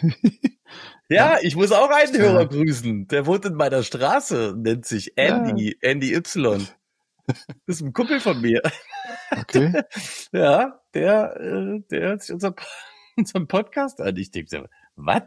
Ja, ich muss auch einen Hörer Ja. grüßen, der wohnt in meiner Straße, nennt sich Andy, Andy Y. Das ist ein Kumpel von mir. Okay. Ja, der, äh, der hört sich unser, unseren Podcast an. Ich denke, so, was?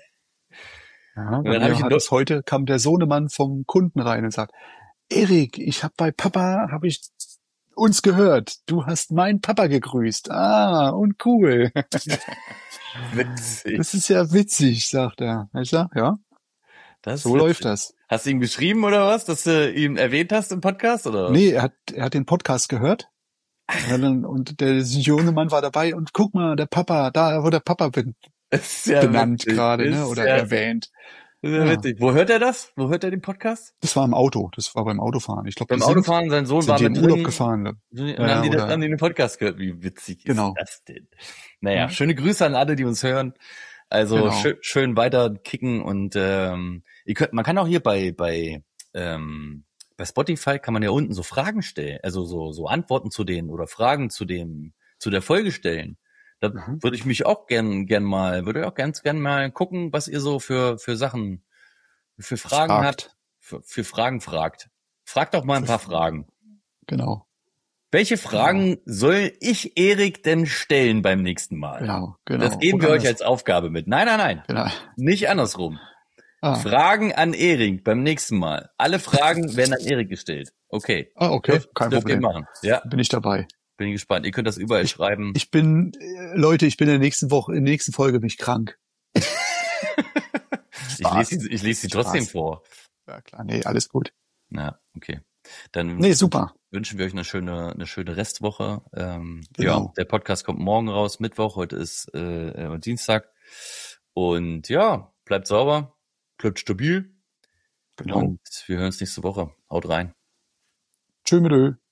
Ja, dann bei hab mir ich ihn hat doch- es heute, kam der Sohnemann vom Kunden rein und sagt, Erik, ich habe bei Papa, habe ich uns gehört. Du hast meinen Papa gegrüßt. Ah, und cool. Witzig. Das ist ja witzig, sagt er. Ich sag, ja, Das so ist läuft witzig. das. Hast du ihm geschrieben oder was, dass du ihn erwähnt hast im Podcast, oder? Nee, er hat, er hat den Podcast gehört. Ja, dann- Und der junge Mann war dabei und guck mal, der Papa, da, wo der Papa bin, Ist ja benannt witzig. gerade, ne, Ist oder ja, erwähnt. ist ja Ja. witzig. Wo hört er das? Wo hört er den Podcast? Das war im Auto, das war beim Autofahren. Ich glaube, Beim die sind, Autofahren, sein Sohn sind war die mit im Urlaub drin. gefahren. Ne? Und Ja, haben, die, oder- haben die den Podcast gehört? Wie witzig ist Genau. das denn? Naja, Ja. schöne Grüße an alle, die uns hören. Also Genau. schön, schön weiter kicken und ähm, ihr könnt, man kann auch hier bei bei ähm, bei Spotify kann man ja unten so Fragen stellen, also so so Antworten zu denen oder Fragen zu dem zu der Folge stellen. Da Mhm. würde ich mich auch gern gern mal, würde ich auch ganz gern mal gucken, was ihr so für für Sachen für Fragen fragt. habt, für, für Fragen fragt. Fragt doch mal ein paar Fragen. Genau, Welche Fragen soll ich Erik denn stellen beim nächsten Mal? genau, genau. Das geben wir Oder euch als Aufgabe mit. Nein, nein, nein. Genau. Nicht andersrum. Ah, Fragen an Erik beim nächsten Mal. Alle Fragen werden an Erik gestellt. Okay. ah, okay, Dürft- kein dürft ihr Problem. machen. Ja, Bin ich dabei. bin gespannt. Ihr könnt das überall schreiben. Ich bin, äh, Leute, ich bin in der nächsten Woche, in der nächsten Folge bin ich krank. Ich lese sie, ich lese sie trotzdem Spaß. vor. Ja, klar, nee, alles gut. Na, okay. Dann Nee, super. wünschen wir euch eine schöne, eine schöne Restwoche. Ähm, Genau. Ja, der Podcast kommt morgen raus, Mittwoch. Heute ist äh, äh, Dienstag. Und ja, bleibt sauber, bleibt stabil. Genau. Und wir hören uns nächste Woche. Haut rein. Tschö mit Ö.